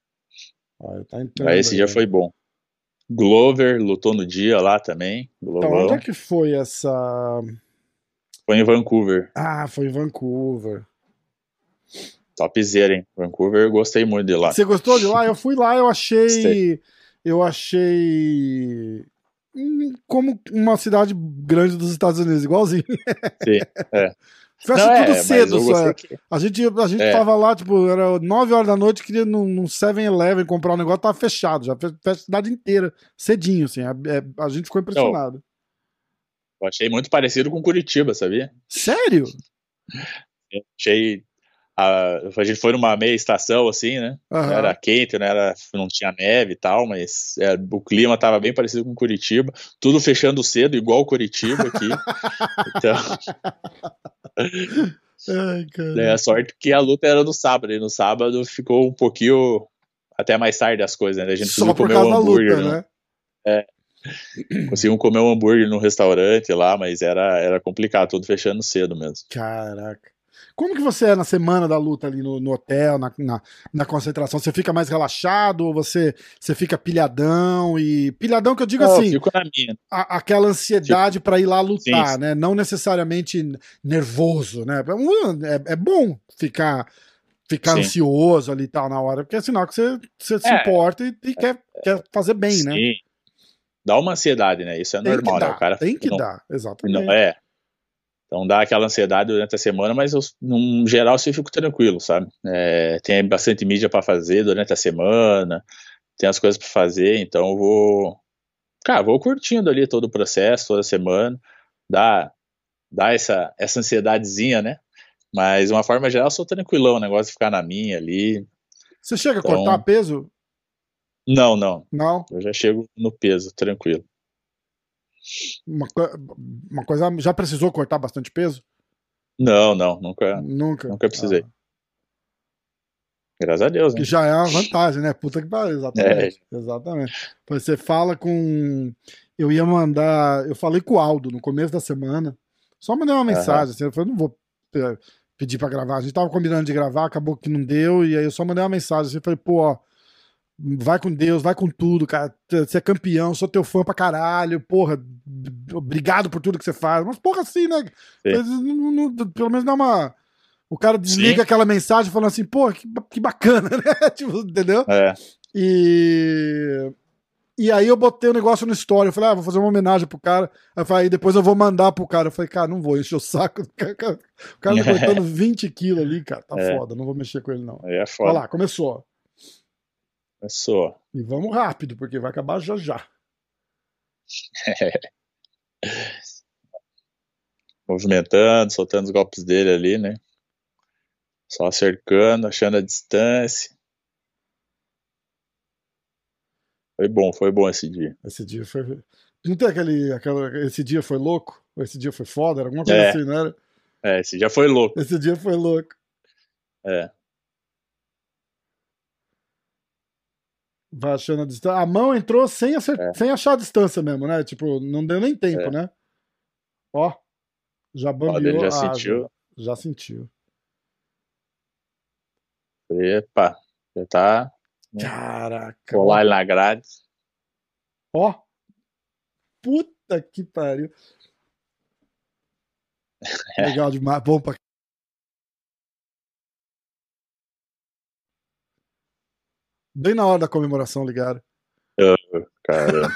[SPEAKER 3] Aí esse dia foi bom. Glover lutou no dia lá também.
[SPEAKER 2] Então, onde é que foi essa?
[SPEAKER 3] Foi em Vancouver.
[SPEAKER 2] Foi em Vancouver.
[SPEAKER 3] Topzera, hein? Vancouver, eu gostei muito de lá.
[SPEAKER 2] Você gostou de lá? Eu fui lá, eu achei como uma cidade grande dos Estados Unidos, igualzinho.
[SPEAKER 3] Sim,
[SPEAKER 2] Fecha tudo cedo, só. A gente tava lá, tipo, era 9 horas da noite, queria num 7-Eleven comprar um negócio, tava fechado, já fecha a cidade inteira, cedinho, assim, a gente ficou impressionado.
[SPEAKER 3] Eu achei muito parecido com Curitiba, sabia?
[SPEAKER 2] Sério?
[SPEAKER 3] Achei... A gente foi numa meia estação, assim, né? Uhum. Era quente, não tinha neve e tal, mas o clima tava bem parecido com Curitiba. Tudo fechando cedo, igual Curitiba aqui. Então... A sorte que a luta era no sábado, e no sábado ficou um pouquinho até mais tarde as coisas, né? A gente
[SPEAKER 2] só por causa da luta, né?
[SPEAKER 3] Conseguimos comer um hambúrguer num restaurante lá, mas era complicado, tudo fechando cedo mesmo.
[SPEAKER 2] Caraca. Como que você é na semana da luta ali no hotel, na concentração? Você fica mais relaxado ou você fica pilhadão? E pilhadão que eu digo assim,
[SPEAKER 3] eu fico na minha.
[SPEAKER 2] Aquela ansiedade para ir lá lutar,
[SPEAKER 3] sim.
[SPEAKER 2] né? Não necessariamente nervoso, né? É bom ficar ansioso ali e tal na hora, porque é sinal que você se importa e quer fazer bem,
[SPEAKER 3] sim.
[SPEAKER 2] né?
[SPEAKER 3] Dá uma ansiedade, né? Isso é normal, né? O cara
[SPEAKER 2] tem que dar, exatamente.
[SPEAKER 3] Não é. Então dá aquela ansiedade durante a semana, mas no geral eu fico tranquilo, sabe? Tem bastante mídia para fazer durante a semana, tem as coisas para fazer, então eu vou curtindo ali todo o processo, toda semana, dá essa ansiedadezinha, né? Mas de uma forma geral eu sou tranquilão, o negócio de ficar na minha ali.
[SPEAKER 2] Você chega a cortar peso?
[SPEAKER 3] Não.
[SPEAKER 2] Não?
[SPEAKER 3] Eu já chego no peso, tranquilo.
[SPEAKER 2] Uma coisa, já precisou cortar bastante peso?
[SPEAKER 3] Não, nunca precisei. Graças a Deus, né?
[SPEAKER 2] Que já é uma vantagem, né? Puta que pariu, exatamente. Você fala com... Eu falei com o Aldo no começo da semana, só mandei uma mensagem, assim, eu falei, não vou pedir pra gravar, a gente tava combinando de gravar, acabou que não deu, e aí eu só mandei uma mensagem, assim, falei, pô, ó, vai com Deus, vai com tudo, cara. Você é campeão, sou teu fã pra caralho, porra. Obrigado por tudo que você faz. Mas porra, assim, né? Pelo menos dá uma. O cara desliga aquela mensagem falando assim, porra, que bacana, né? Tipo, entendeu? E aí eu botei o negócio no story. Eu falei, vou fazer uma homenagem pro cara. Aí eu falei, depois eu vou mandar pro cara. Eu falei, cara, não vou encher o saco. O cara tá cortando 20 quilos ali, cara. Tá foda, não vou mexer com ele, não.
[SPEAKER 3] É foda.
[SPEAKER 2] Olha lá, começou. E vamos rápido, porque vai acabar já.
[SPEAKER 3] Movimentando, soltando os golpes dele ali, né? Só cercando, achando a distância. Foi bom esse dia.
[SPEAKER 2] Esse dia foi... Não tem esse dia foi louco? Esse dia foi foda? Era alguma coisa assim, não era?
[SPEAKER 3] Esse dia foi louco.
[SPEAKER 2] Esse dia foi louco. Vai achando a distância. A mão entrou sem achar a distância mesmo, né? Tipo, não deu nem tempo, né? Ó, já bambeou.
[SPEAKER 3] Ele já sentiu.
[SPEAKER 2] Já sentiu.
[SPEAKER 3] Epa, já tá.
[SPEAKER 2] Caraca.
[SPEAKER 3] Colar ele na grade.
[SPEAKER 2] Ó. Puta que pariu. Legal demais. Bom pra... Bem na hora da comemoração, ligaram.
[SPEAKER 3] Caramba.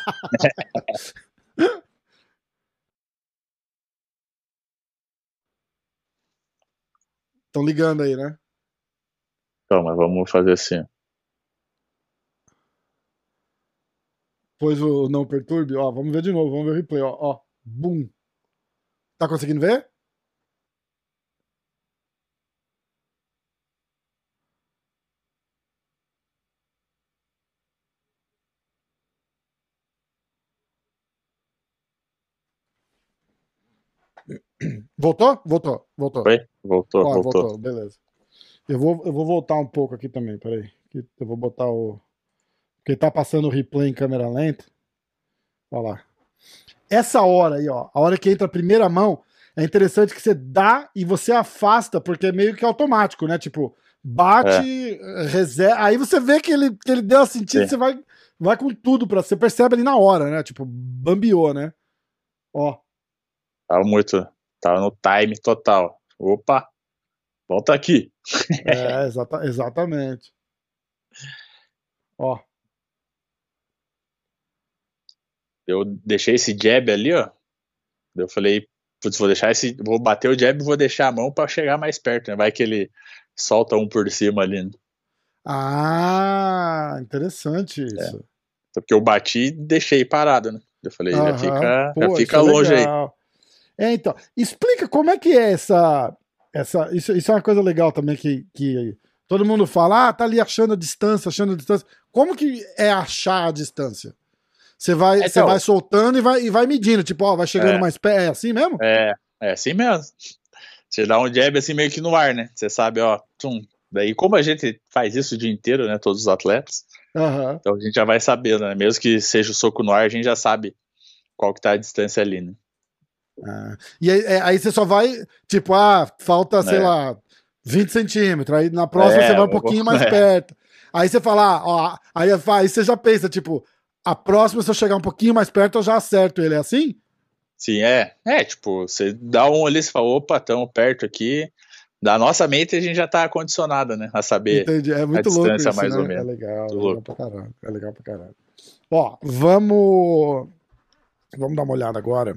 [SPEAKER 2] Estão ligando aí, né?
[SPEAKER 3] Então, mas vamos fazer assim.
[SPEAKER 2] Pois o não perturbe, ó, vamos ver de novo, vamos ver o replay, ó. Bum. Tá conseguindo ver? Voltou? Voltou.
[SPEAKER 3] Foi? Voltou.
[SPEAKER 2] Beleza. Eu vou voltar um pouco aqui também, peraí. Eu vou botar porque tá passando o replay em câmera lenta. Olha lá. Essa hora aí, ó, a hora que entra a primeira mão, é interessante que você dá e você afasta, porque é meio que automático, né? Tipo, bate, reserva. Aí você vê que ele deu a sentido, você vai com tudo pra você. Percebe ali na hora, né? Tipo, bambeou, né? Ó.
[SPEAKER 3] Tava no time total. Opa, volta aqui.
[SPEAKER 2] Exatamente. Ó.
[SPEAKER 3] Eu deixei esse jab ali, ó. Eu falei, putz, vou bater o jab e vou deixar a mão pra chegar mais perto, né? Vai que ele solta um por cima ali. Né?
[SPEAKER 2] Ah, interessante isso.
[SPEAKER 3] Porque eu bati e deixei parado, né? Eu falei, já fica longe
[SPEAKER 2] legal. Aí. Então, explica como é que é isso é uma coisa legal também que todo mundo fala, tá ali achando a distância. Como que é achar a distância? Você vai soltando e vai medindo, tipo, ó, vai chegando mais perto, é assim mesmo?
[SPEAKER 3] É assim mesmo. Você dá um jab assim meio que no ar, né? Você sabe, ó, daí como a gente faz isso o dia inteiro, né, todos os atletas,
[SPEAKER 2] Uhum.
[SPEAKER 3] Então a gente já vai sabendo, né? Mesmo que seja o soco no ar, a gente já sabe qual que tá a distância ali, né?
[SPEAKER 2] E aí você só vai, tipo, falta, sei lá, 20 centímetros. Aí na próxima você vai um pouquinho mais perto. Aí você fala, aí você já pensa, tipo, a próxima, se eu chegar um pouquinho mais perto, eu já acerto ele. É assim?
[SPEAKER 3] Sim, tipo, você dá um ali e fala, opa, tamo perto aqui. Da nossa mente a gente já tá condicionado, né? A saber.
[SPEAKER 2] Entendi. É muito
[SPEAKER 3] a
[SPEAKER 2] louco
[SPEAKER 3] distância
[SPEAKER 2] isso,
[SPEAKER 3] mais
[SPEAKER 2] né?
[SPEAKER 3] ou menos.
[SPEAKER 2] É legal pra caralho. É legal pra caralho. Ó, vamos dar uma olhada agora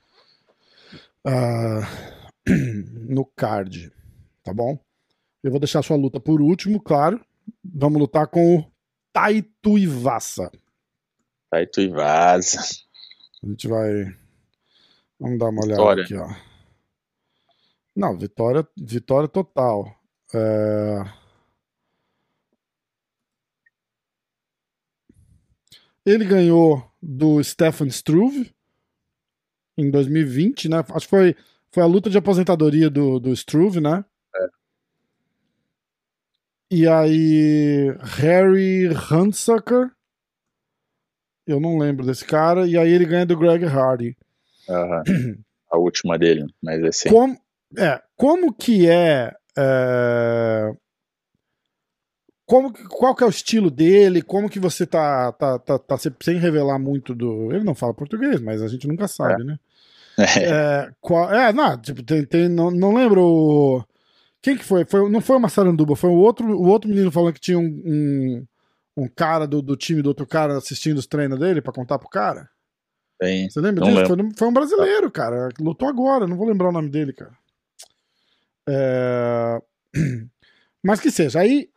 [SPEAKER 2] no card, tá bom? Eu vou deixar sua luta por último, claro. Vamos lutar com o Taituivasa.
[SPEAKER 3] Taituivasa.
[SPEAKER 2] A gente vai... Vamos dar uma
[SPEAKER 3] Vitória.
[SPEAKER 2] olhada aqui, ó. Não, vitória total. Ele ganhou do Stefan Struve em 2020, né? Acho que foi a luta de aposentadoria do Struve, né? E aí, Harry Hunsucker, eu não lembro desse cara, e aí ele ganha do Greg Hardy.
[SPEAKER 3] A última dele, mas assim.
[SPEAKER 2] Como que qual que é o estilo dele? Como que você tá sem revelar muito do... Ele não fala português, mas a gente nunca sabe, né? Não lembro... Quem que foi? Não foi o Massaranduba, foi o outro menino falando que tinha um cara do time do outro cara assistindo os treinos dele pra contar pro cara? Você lembra disso? Foi um brasileiro, cara. Lutou agora, não vou lembrar o nome dele, cara. Mas que seja. Aí,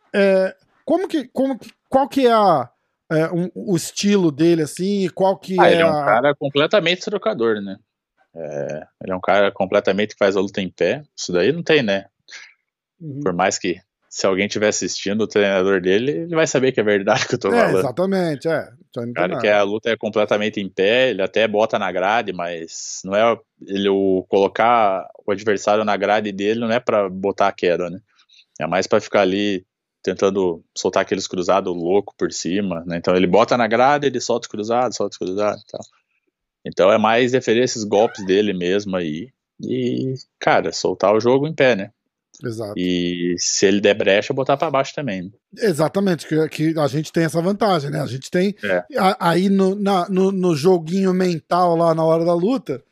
[SPEAKER 2] qual que é o estilo dele, assim? Qual que
[SPEAKER 3] ele é um cara completamente trocador, né? Ele é um cara completamente que faz a luta em pé. Isso daí não tem, né? Por mais que, se alguém estiver assistindo o treinador dele, ele vai saber que é verdade que eu tô falando.
[SPEAKER 2] Exatamente,
[SPEAKER 3] O cara que a luta é completamente em pé, ele até bota na grade, mas não é ele colocar o adversário na grade dele, não é pra botar a queda, né? É mais pra ficar ali tentando soltar aqueles cruzados louco por cima, né? Então ele bota na grade, ele solta os cruzados e tal. Então é mais defender esses golpes dele mesmo aí e, cara, soltar o jogo em pé, né?
[SPEAKER 2] Exato.
[SPEAKER 3] E se ele der brecha, botar pra baixo também. Né?
[SPEAKER 2] Exatamente, que a gente tem essa vantagem, né? A gente tem aí no joguinho mental lá na hora da luta,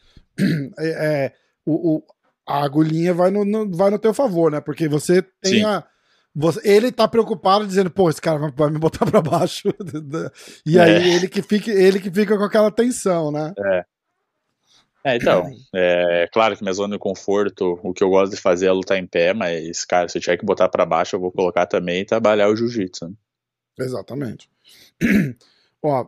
[SPEAKER 2] a agulhinha vai no teu favor, né? Porque você tem ele tá preocupado dizendo, pô, esse cara vai me botar pra baixo. E aí ele que fica com aquela tensão, né?
[SPEAKER 3] Então, claro que minha zona de conforto, o que eu gosto de fazer é lutar em pé, mas, cara, se eu tiver que botar pra baixo, eu vou colocar também e trabalhar o jiu-jitsu. Né?
[SPEAKER 2] Exatamente. Ó,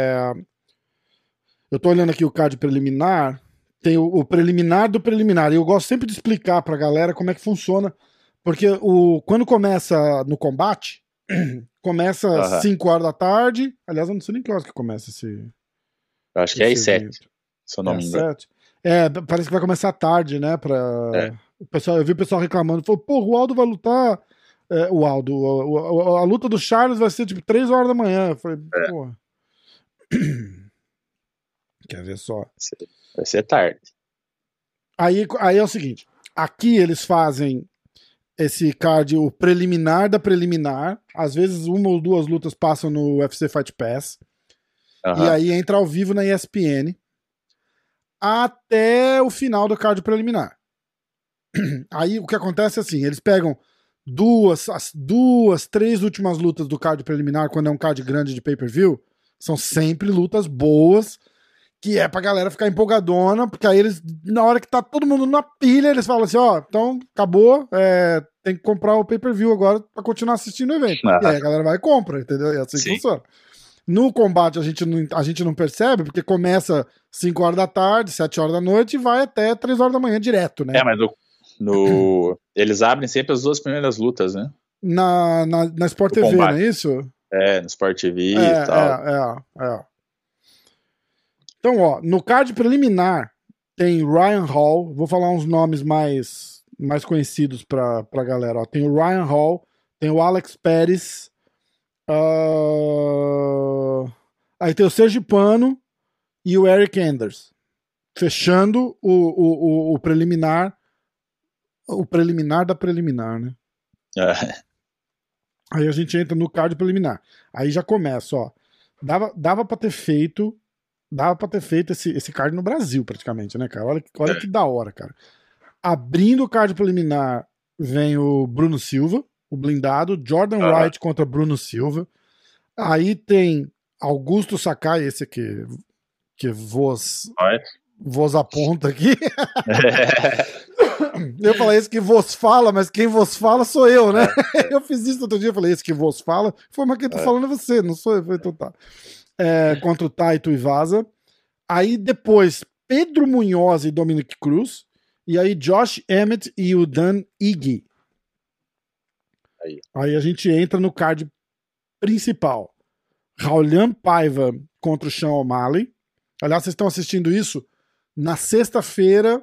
[SPEAKER 2] eu tô olhando aqui o card preliminar, tem o preliminar do preliminar, e eu gosto sempre de explicar pra galera como é que funciona, porque quando começa no combate, começa às 5 horas da tarde, aliás, eu não sei nem que horas que começa esse...
[SPEAKER 3] Eu acho que é às 7. Se eu não me engano.
[SPEAKER 2] Parece que vai começar tarde, né? Eu vi o pessoal reclamando. Falou, pô, o Aldo vai lutar. O Aldo, a luta do Charles vai ser tipo 3 horas da manhã. Eu falei, pô. Quer ver só?
[SPEAKER 3] Vai ser tarde.
[SPEAKER 2] Aí é o seguinte: aqui eles fazem esse card, o preliminar da preliminar. Às vezes, uma ou duas lutas passam no UFC Fight Pass. E aí entra ao vivo na ESPN. Até o final do card preliminar. Aí o que acontece é assim, eles pegam as 3 últimas lutas do card preliminar, quando é um card grande de pay-per-view, são sempre lutas boas, que é pra galera ficar empolgadona, porque aí eles, na hora que tá todo mundo na pilha, eles falam assim, então acabou, tem que comprar o pay-per-view agora pra continuar assistindo o evento. E aí a galera vai e compra, entendeu? É assim que funciona. No combate a gente não percebe, porque começa 5 horas da tarde, 7 horas da noite e vai até 3 horas da manhã direto, né?
[SPEAKER 3] Mas eles abrem sempre as 2 primeiras lutas, né?
[SPEAKER 2] Na Sport TV,
[SPEAKER 3] combate.
[SPEAKER 2] Não é isso?
[SPEAKER 3] No Sport TV e tal.
[SPEAKER 2] Então, ó, no card preliminar tem Ryan Hall, vou falar uns nomes mais conhecidos pra galera. Ó. Tem o Ryan Hall, tem o Alex Perez, Aí tem o Sergipano e o Eric Anders. Fechando o preliminar. O preliminar da preliminar, né? Aí a gente entra no card preliminar. Aí já começa, ó. Dava pra ter feito esse card no Brasil, praticamente, né, cara? Olha que da hora, cara. Abrindo o card preliminar vem o Bruno Silva, o blindado, Jordan Wright contra Bruno Silva. Aí tem Augusto Sakai, esse aqui que vos aponta aqui. Eu falei esse que vos fala, mas quem vos fala sou eu, né? Eu fiz isso outro dia, eu falei esse que vos fala. Foi, mas quem tá falando é você, não sou eu. Foi total. Contra o Taito e Vaza. Aí depois, Pedro Munhoz e Dominic Cruz. E aí, Josh Emmett e o Dan Ige. Aí a gente entra no card principal. Raulian Paiva contra o Sean O'Malley. Aliás, vocês estão assistindo isso na sexta-feira.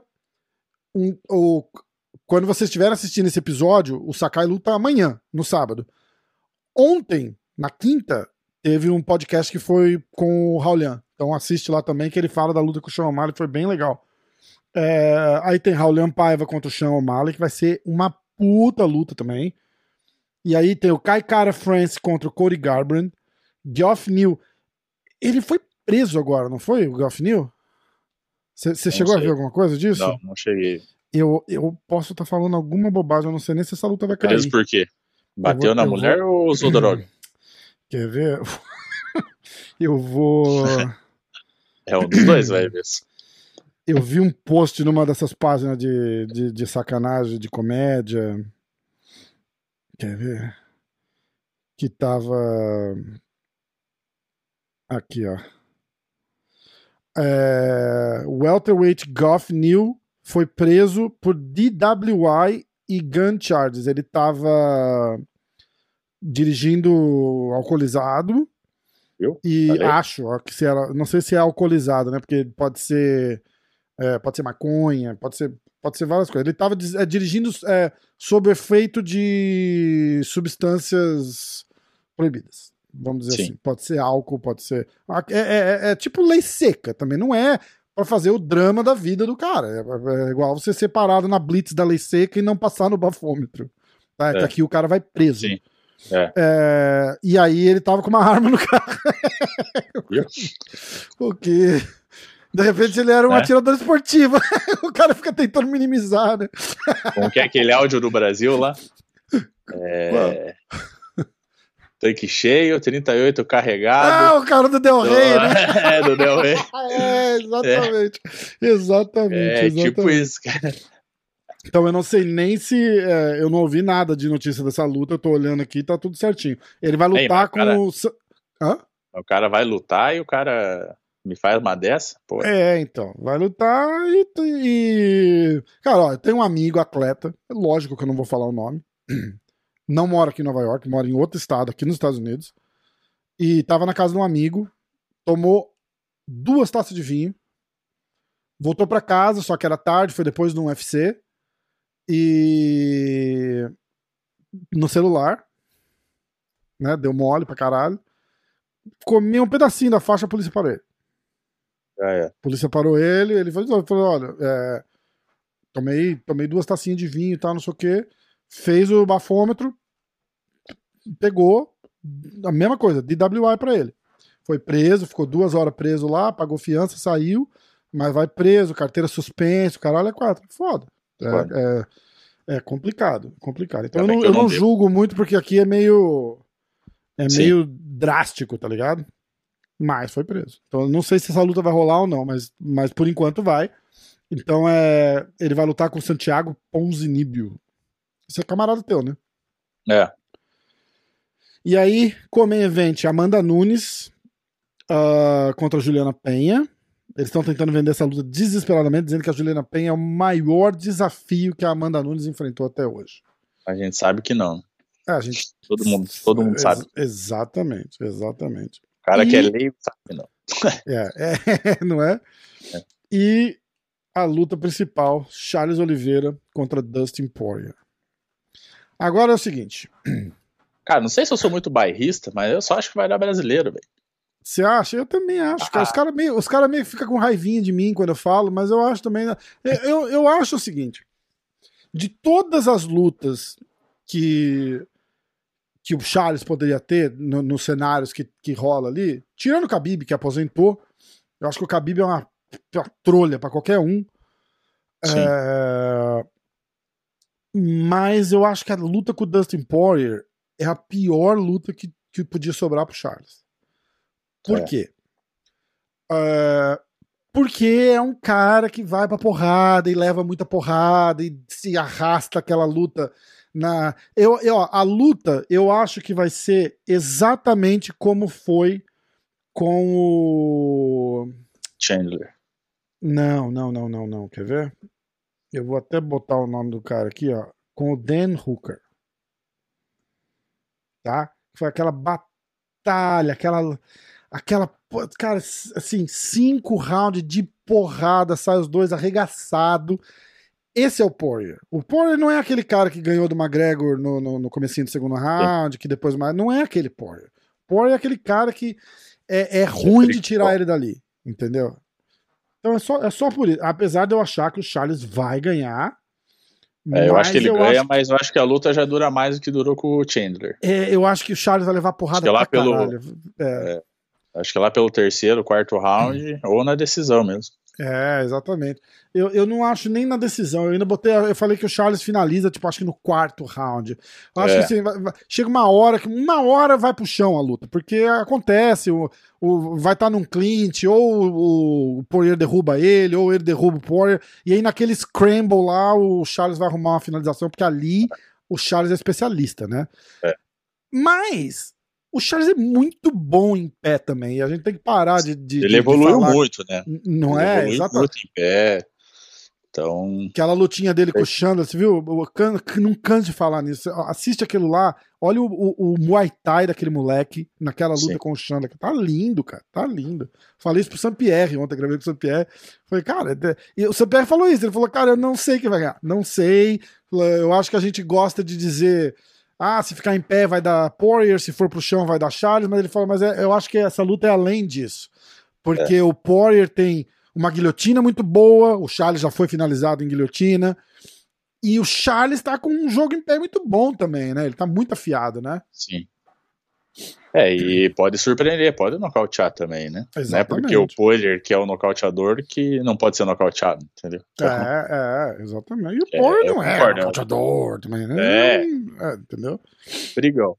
[SPEAKER 2] Quando vocês estiverem assistindo esse episódio, o Sakai luta amanhã, no sábado. Ontem, na quinta, teve um podcast que foi com o Raulian. Então assiste lá também, que ele fala da luta com o Sean O'Malley, foi bem legal. Aí tem Raulian Paiva contra o Sean O'Malley, que vai ser uma puta luta também. E aí tem o Kai Kara France contra o Cody Garbrandt. Geoff Neal. Ele foi preso agora, não foi, o Geoff Neal? Você chegou a ver alguma coisa disso?
[SPEAKER 3] Não cheguei.
[SPEAKER 2] Eu posso estar falando alguma bobagem, eu não sei nem se essa luta vai cair.
[SPEAKER 3] Preso por quê? Bateu na mulher ou usou droga?
[SPEAKER 2] Quer ver? Eu vou...
[SPEAKER 3] É um dos dois, vai ver.
[SPEAKER 2] Eu vi um post numa dessas páginas de sacanagem, de comédia. Quer ver? Que tava... Aqui, ó. Welterweight Geoff Neal foi preso por DWI e gun charges. Ele tava dirigindo alcoolizado. E acho ó, que se era, não sei se é alcoolizado, né? Porque pode ser maconha, pode ser várias coisas. Ele estava dirigindo sob efeito de substâncias proibidas, vamos dizer assim. Pode ser álcool, pode ser... É tipo lei seca também, não é pra fazer o drama da vida do cara. É igual você ser parado na blitz da lei seca e não passar no bafômetro. Tá? Que aqui o cara vai preso.
[SPEAKER 3] Sim.
[SPEAKER 2] E aí ele tava com uma arma no carro. Porque de repente ele era um atirador esportivo. O cara fica tentando minimizar, né?
[SPEAKER 3] Como que é aquele áudio do Brasil lá? Tanque cheio, 38 carregado.
[SPEAKER 2] O cara do Del Rey, né?
[SPEAKER 3] Do Del Rey.
[SPEAKER 2] Exatamente. Exatamente.
[SPEAKER 3] Tipo isso, cara.
[SPEAKER 2] Então eu não sei nem se... eu não ouvi nada de notícia dessa luta, eu tô olhando aqui, tá tudo certinho. Ele vai lutar com o... Hã?
[SPEAKER 3] O cara vai lutar e o cara me faz uma dessa? Pô.
[SPEAKER 2] Então. Vai lutar e... Cara, ó, eu tenho um amigo atleta, é lógico que eu não vou falar o nome, não mora aqui em Nova York, mora em outro estado, aqui nos Estados Unidos, e tava na casa de um amigo, tomou 2 taças de vinho, voltou pra casa, só que era tarde, foi depois de um UFC, e no celular, né, deu mole pra caralho, comia um pedacinho da faixa, a polícia parou ele. A polícia parou ele falou, olha, tomei 2 tacinhas de vinho e tal, não sei o que, fez o bafômetro, pegou a mesma coisa, DWI pra ele. Foi preso, ficou 2 horas preso lá, pagou fiança, saiu, mas vai preso, carteira suspensa, caralho, 4. Foda. É complicado. Então eu não julgo muito, porque aqui é meio drástico, tá ligado? Mas foi preso. Então eu não sei se essa luta vai rolar ou não, mas por enquanto vai. Então ele vai lutar com o Santiago Ponzinibbio. Esse é camarada teu, né? E aí, Main Event, Amanda Nunes contra a Juliana Penha. Eles estão tentando vender essa luta desesperadamente, dizendo que a Juliana Penha é o maior desafio que a Amanda Nunes enfrentou até hoje. A
[SPEAKER 3] gente sabe que não. Todo mundo sabe.
[SPEAKER 2] Exatamente.
[SPEAKER 3] O cara que é leigo sabe que não.
[SPEAKER 2] Não é? E a luta principal, Charles Oliveira contra Dustin Poirier. Agora é o seguinte,
[SPEAKER 3] Cara, não sei se eu sou muito bairrista, mas eu só acho que vai dar brasileiro, velho.
[SPEAKER 2] Você acha? Eu também acho, cara. Os caras meio ficam com raivinha de mim quando eu falo, mas eu acho também. Eu acho o seguinte: de todas as lutas que o Charles poderia ter nos cenários que rola ali, tirando o Khabib, que aposentou, eu acho que o Khabib é uma trolha pra qualquer um. Mas eu acho que a luta com o Dustin Poirier é a pior luta que podia sobrar pro Charles. Por quê? Porque é um cara que vai pra porrada e leva muita porrada e se arrasta aquela luta a luta eu acho que vai ser exatamente como foi com o
[SPEAKER 3] Chandler.
[SPEAKER 2] Não. Quer ver? Eu vou até botar o nome do cara aqui, ó. Com o Dan Hooker. Tá? Foi aquela batalha, aquela. Cara, assim, 5 rounds de porrada, sai os dois arregaçados. Esse é o Poirier. O Poirier não é aquele cara que ganhou do McGregor no comecinho do segundo round, que depois mais. Não é aquele Poirier. Poirier é aquele cara que é ruim de tirar ele dali. Entendeu? Então é só por isso. Apesar de eu achar que o Charles vai ganhar.
[SPEAKER 3] Eu acho que ele ganha, mas eu acho que a luta já dura mais do que durou com o Chandler.
[SPEAKER 2] Eu acho que o Charles vai levar porrada pra caralho.
[SPEAKER 3] Acho que lá pelo terceiro, quarto round, ou na decisão mesmo.
[SPEAKER 2] Exatamente. Eu não acho nem na decisão. Eu ainda eu falei que o Charles finaliza, tipo, acho que no quarto round. Eu acho que assim, chega uma hora vai pro chão a luta, porque acontece, vai estar num clinch, ou o Poirier derruba ele, ou ele derruba o Poirier, e aí naquele scramble lá, o Charles vai arrumar uma finalização, porque ali o Charles é especialista, né? Mas o Charles é muito bom em pé também, e a gente tem que parar de
[SPEAKER 3] ele evoluiu
[SPEAKER 2] falar,
[SPEAKER 3] muito, né?
[SPEAKER 2] Não
[SPEAKER 3] ele
[SPEAKER 2] evoluiu
[SPEAKER 3] muito em pé. Então...
[SPEAKER 2] Aquela lutinha dele com o Chandler, você viu? Não canso de falar nisso. Assiste aquilo lá, olha o Muay Thai daquele moleque naquela luta com o Chandler. Tá lindo, cara, tá lindo. Falei isso pro Saint-Pierre ontem, gravei com o Saint-Pierre. Falei, cara, e o Saint-Pierre falou isso. Ele falou, cara, eu não sei quem vai ganhar. Não sei. Eu acho que a gente gosta de dizer, se ficar em pé vai dar Poirier, se for pro chão vai dar Charles. Mas ele falou, mas eu acho que essa luta é além disso. Porque o Poirier tem uma guilhotina muito boa, o Charles já foi finalizado em guilhotina, e o Charles tá com um jogo em pé muito bom também, né? Ele tá muito afiado, né?
[SPEAKER 3] Sim. E pode surpreender, pode nocautear também, né?
[SPEAKER 2] Exatamente.
[SPEAKER 3] Não é porque o Poirier, que é o nocauteador, que não pode ser nocauteado, entendeu?
[SPEAKER 2] Exatamente. E o Poirier não é nocauteador também, né? Entendeu?
[SPEAKER 3] Brigão.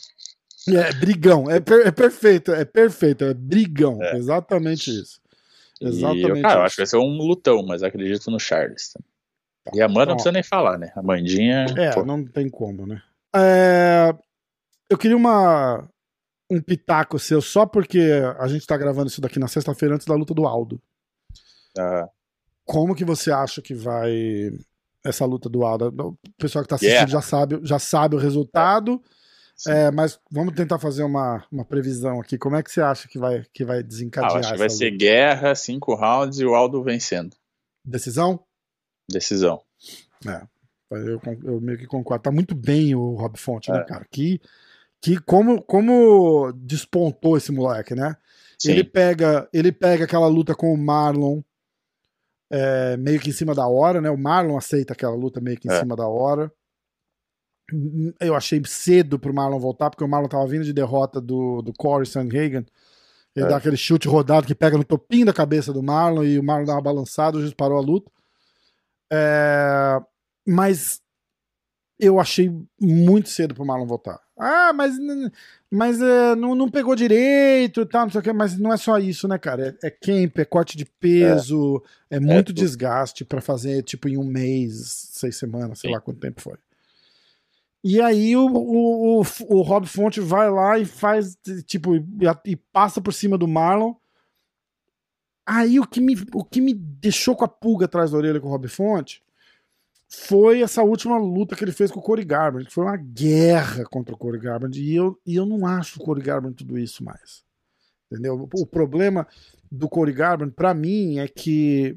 [SPEAKER 2] Brigão. É perfeito, é brigão. Exatamente isso. Exatamente.
[SPEAKER 3] Eu acho que vai ser um lutão, mas acredito no Charles. E a Amanda não precisa nem falar, né? A Amandinha.
[SPEAKER 2] Não tem como, né? Eu queria um pitaco seu, só porque a gente tá gravando isso daqui na sexta-feira antes da luta do Aldo. Como que você acha que vai essa luta do Aldo? O pessoal que tá assistindo já sabe o resultado. Mas vamos tentar fazer uma previsão aqui. Como é que você acha que vai desencadear?
[SPEAKER 3] Acho que vai ser guerra, 5 rounds e o Aldo vencendo.
[SPEAKER 2] Decisão?
[SPEAKER 3] Decisão.
[SPEAKER 2] Eu meio que concordo. Tá muito bem o Rob Font, né, cara? Que como despontou esse moleque, né? Sim. Ele pega aquela luta com o Marlon meio que em cima da hora, né? O Marlon aceita aquela luta meio que em cima da hora. Eu achei cedo pro Marlon voltar, porque o Marlon tava vindo de derrota do Corey Sandhagen. Ele dá aquele chute rodado que pega no topinho da cabeça do Marlon e o Marlon dá uma balançada, o juiz parou a luta. Mas eu achei muito cedo pro Marlon voltar. Mas não pegou direito e tal, não sei o que, mas não é só isso, né, cara? É camp, é corte de peso, é muito desgaste pra fazer, tipo, em um mês, 6 semanas, sei lá quanto tempo foi. E aí o Rob Font vai lá e faz, tipo, e passa por cima do Marlon. Aí o que me deixou com a pulga atrás da orelha com o Rob Font foi essa última luta que ele fez com o Cody Garbrandt, que foi uma guerra contra o Cody Garbrandt, e eu não acho o Cody Garbrandt tudo isso mais. Entendeu? O problema do Cody Garbrandt, pra mim, é que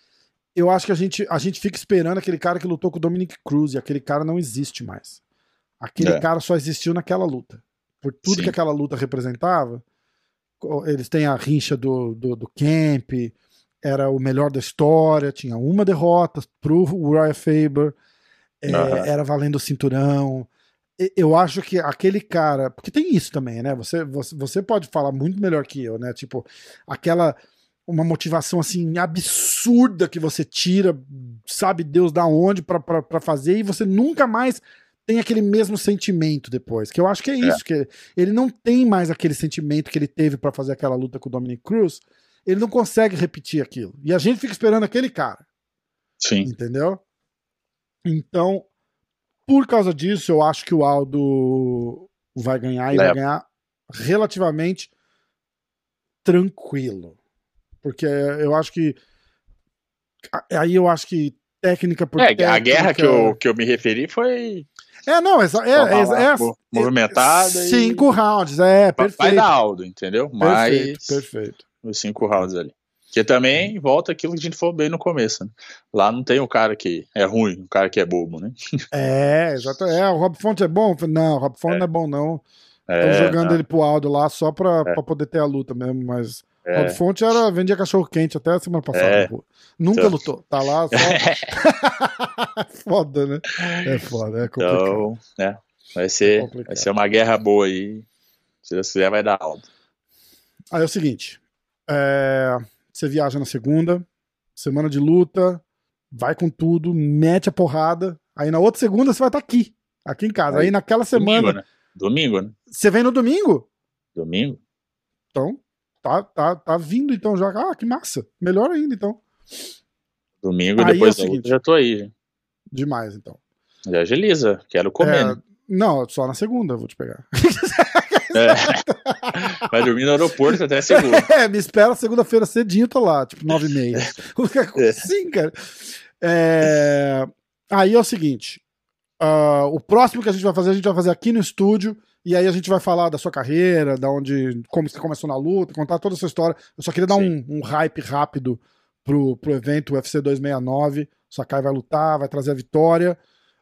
[SPEAKER 2] eu acho que a gente fica esperando aquele cara que lutou com o Dominic Cruz, e aquele cara não existe mais. Aquele cara só existiu naquela luta. Por tudo que aquela luta representava. Eles têm a rincha do Camp, era o melhor da história, tinha uma derrota pro Uriah Faber, era valendo o cinturão. Eu acho que aquele cara, porque tem isso também, né? Você pode falar muito melhor que eu, né? Tipo, uma motivação assim absurda que você tira, sabe Deus da onde pra fazer, e você nunca mais tem aquele mesmo sentimento depois, que eu acho que é isso, que ele não tem mais aquele sentimento que ele teve pra fazer aquela luta com o Dominick Cruz, ele não consegue repetir aquilo, e a gente fica esperando aquele cara.
[SPEAKER 3] Sim.
[SPEAKER 2] Entendeu? Então, por causa disso, eu acho que o Aldo vai ganhar, e vai ganhar relativamente tranquilo, porque eu acho que aí eu acho que técnica por técnica...
[SPEAKER 3] A guerra que eu me referi foi... movimentada.
[SPEAKER 2] 5 rounds, perfeito.
[SPEAKER 3] Vai dar Aldo, entendeu?
[SPEAKER 2] Perfeito.
[SPEAKER 3] Os 5 rounds ali. Que também volta aquilo que a gente falou bem no começo, né? Lá não tem o cara que é ruim, o cara que é bobo, né?
[SPEAKER 2] Exato. O Rob Font é bom? Não, o Rob Font não é bom, não. Estão jogando ele pro Aldo lá só pra poder ter a luta mesmo, mas... Rob Font vendia cachorro-quente até a semana passada. Nunca lutou. Tá lá só... Foda, né? É foda, é complicado.
[SPEAKER 3] Então, vai ser uma guerra boa aí. Se Deus quiser, vai dar Aldo.
[SPEAKER 2] Aí é o seguinte. Você viaja na segunda, semana de luta, vai com tudo, mete a porrada. Aí na outra segunda você vai estar aqui em casa. Aí naquela semana...
[SPEAKER 3] Domingo, né?
[SPEAKER 2] Você vem no domingo?
[SPEAKER 3] Domingo.
[SPEAKER 2] Então... Tá vindo então já. Que massa. Melhor ainda então.
[SPEAKER 3] Domingo e depois já tô aí. Já.
[SPEAKER 2] Demais então.
[SPEAKER 3] Já agiliza, quero comer. Né?
[SPEAKER 2] Não, só na segunda eu vou te pegar.
[SPEAKER 3] Vai dormir no aeroporto até segunda.
[SPEAKER 2] Me espera segunda-feira cedinho, tô lá, tipo 9h30. Sim, cara. Aí é o seguinte. O próximo que a gente vai fazer aqui no estúdio. E aí a gente vai falar da sua carreira, como você começou na luta, contar toda a sua história. Eu só queria dar um hype rápido pro evento UFC 269. O Sakai vai lutar, vai trazer a vitória.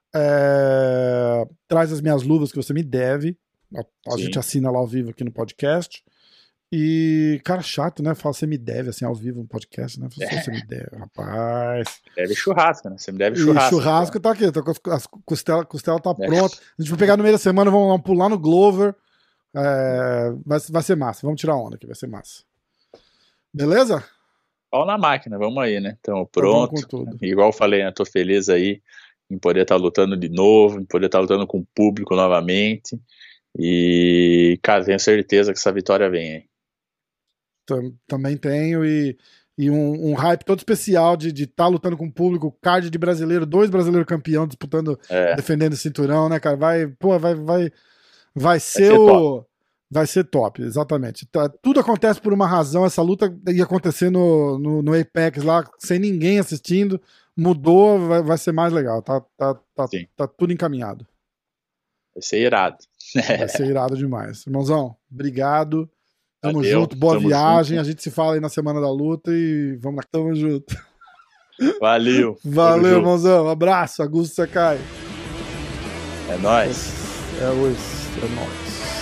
[SPEAKER 2] Traz as minhas luvas que você me deve. A gente assina lá ao vivo aqui no podcast. E, cara, chato, né? Fala, você me deve, assim, ao vivo no podcast, né? Você me deve, rapaz.
[SPEAKER 3] Deve churrasco, né? Você me deve churrasco.
[SPEAKER 2] E churrasco tá aqui, as costela tá pronta. A gente vai pegar no meio da semana, vamos pular no Glover. Vai ser massa, vamos tirar onda aqui, vai ser massa. Beleza?
[SPEAKER 3] Pau na máquina, vamos aí, né? Então, pronto. Igual eu falei, né? Tô feliz aí em poder estar lutando de novo, em poder estar lutando com o público novamente. E, cara, tenho certeza que essa vitória vem aí.
[SPEAKER 2] Também tenho, e um hype todo especial de estar lutando com o público, card de brasileiro, 2 brasileiros campeão disputando, defendendo o cinturão, né, cara? Vai ser vai ser top, exatamente. Tudo acontece por uma razão, essa luta ia acontecer no Apex lá, sem ninguém assistindo, mudou, vai ser mais legal, tá tudo encaminhado.
[SPEAKER 3] Vai ser irado.
[SPEAKER 2] Vai ser irado demais. Irmãozão, obrigado. Tamo junto, boa viagem. Junto. A gente se fala aí na semana da luta e vamos lá, tamo junto.
[SPEAKER 3] Valeu.
[SPEAKER 2] Valeu, irmãozão. Um abraço, Augusto Sakai.
[SPEAKER 3] É nóis.
[SPEAKER 2] É nóis.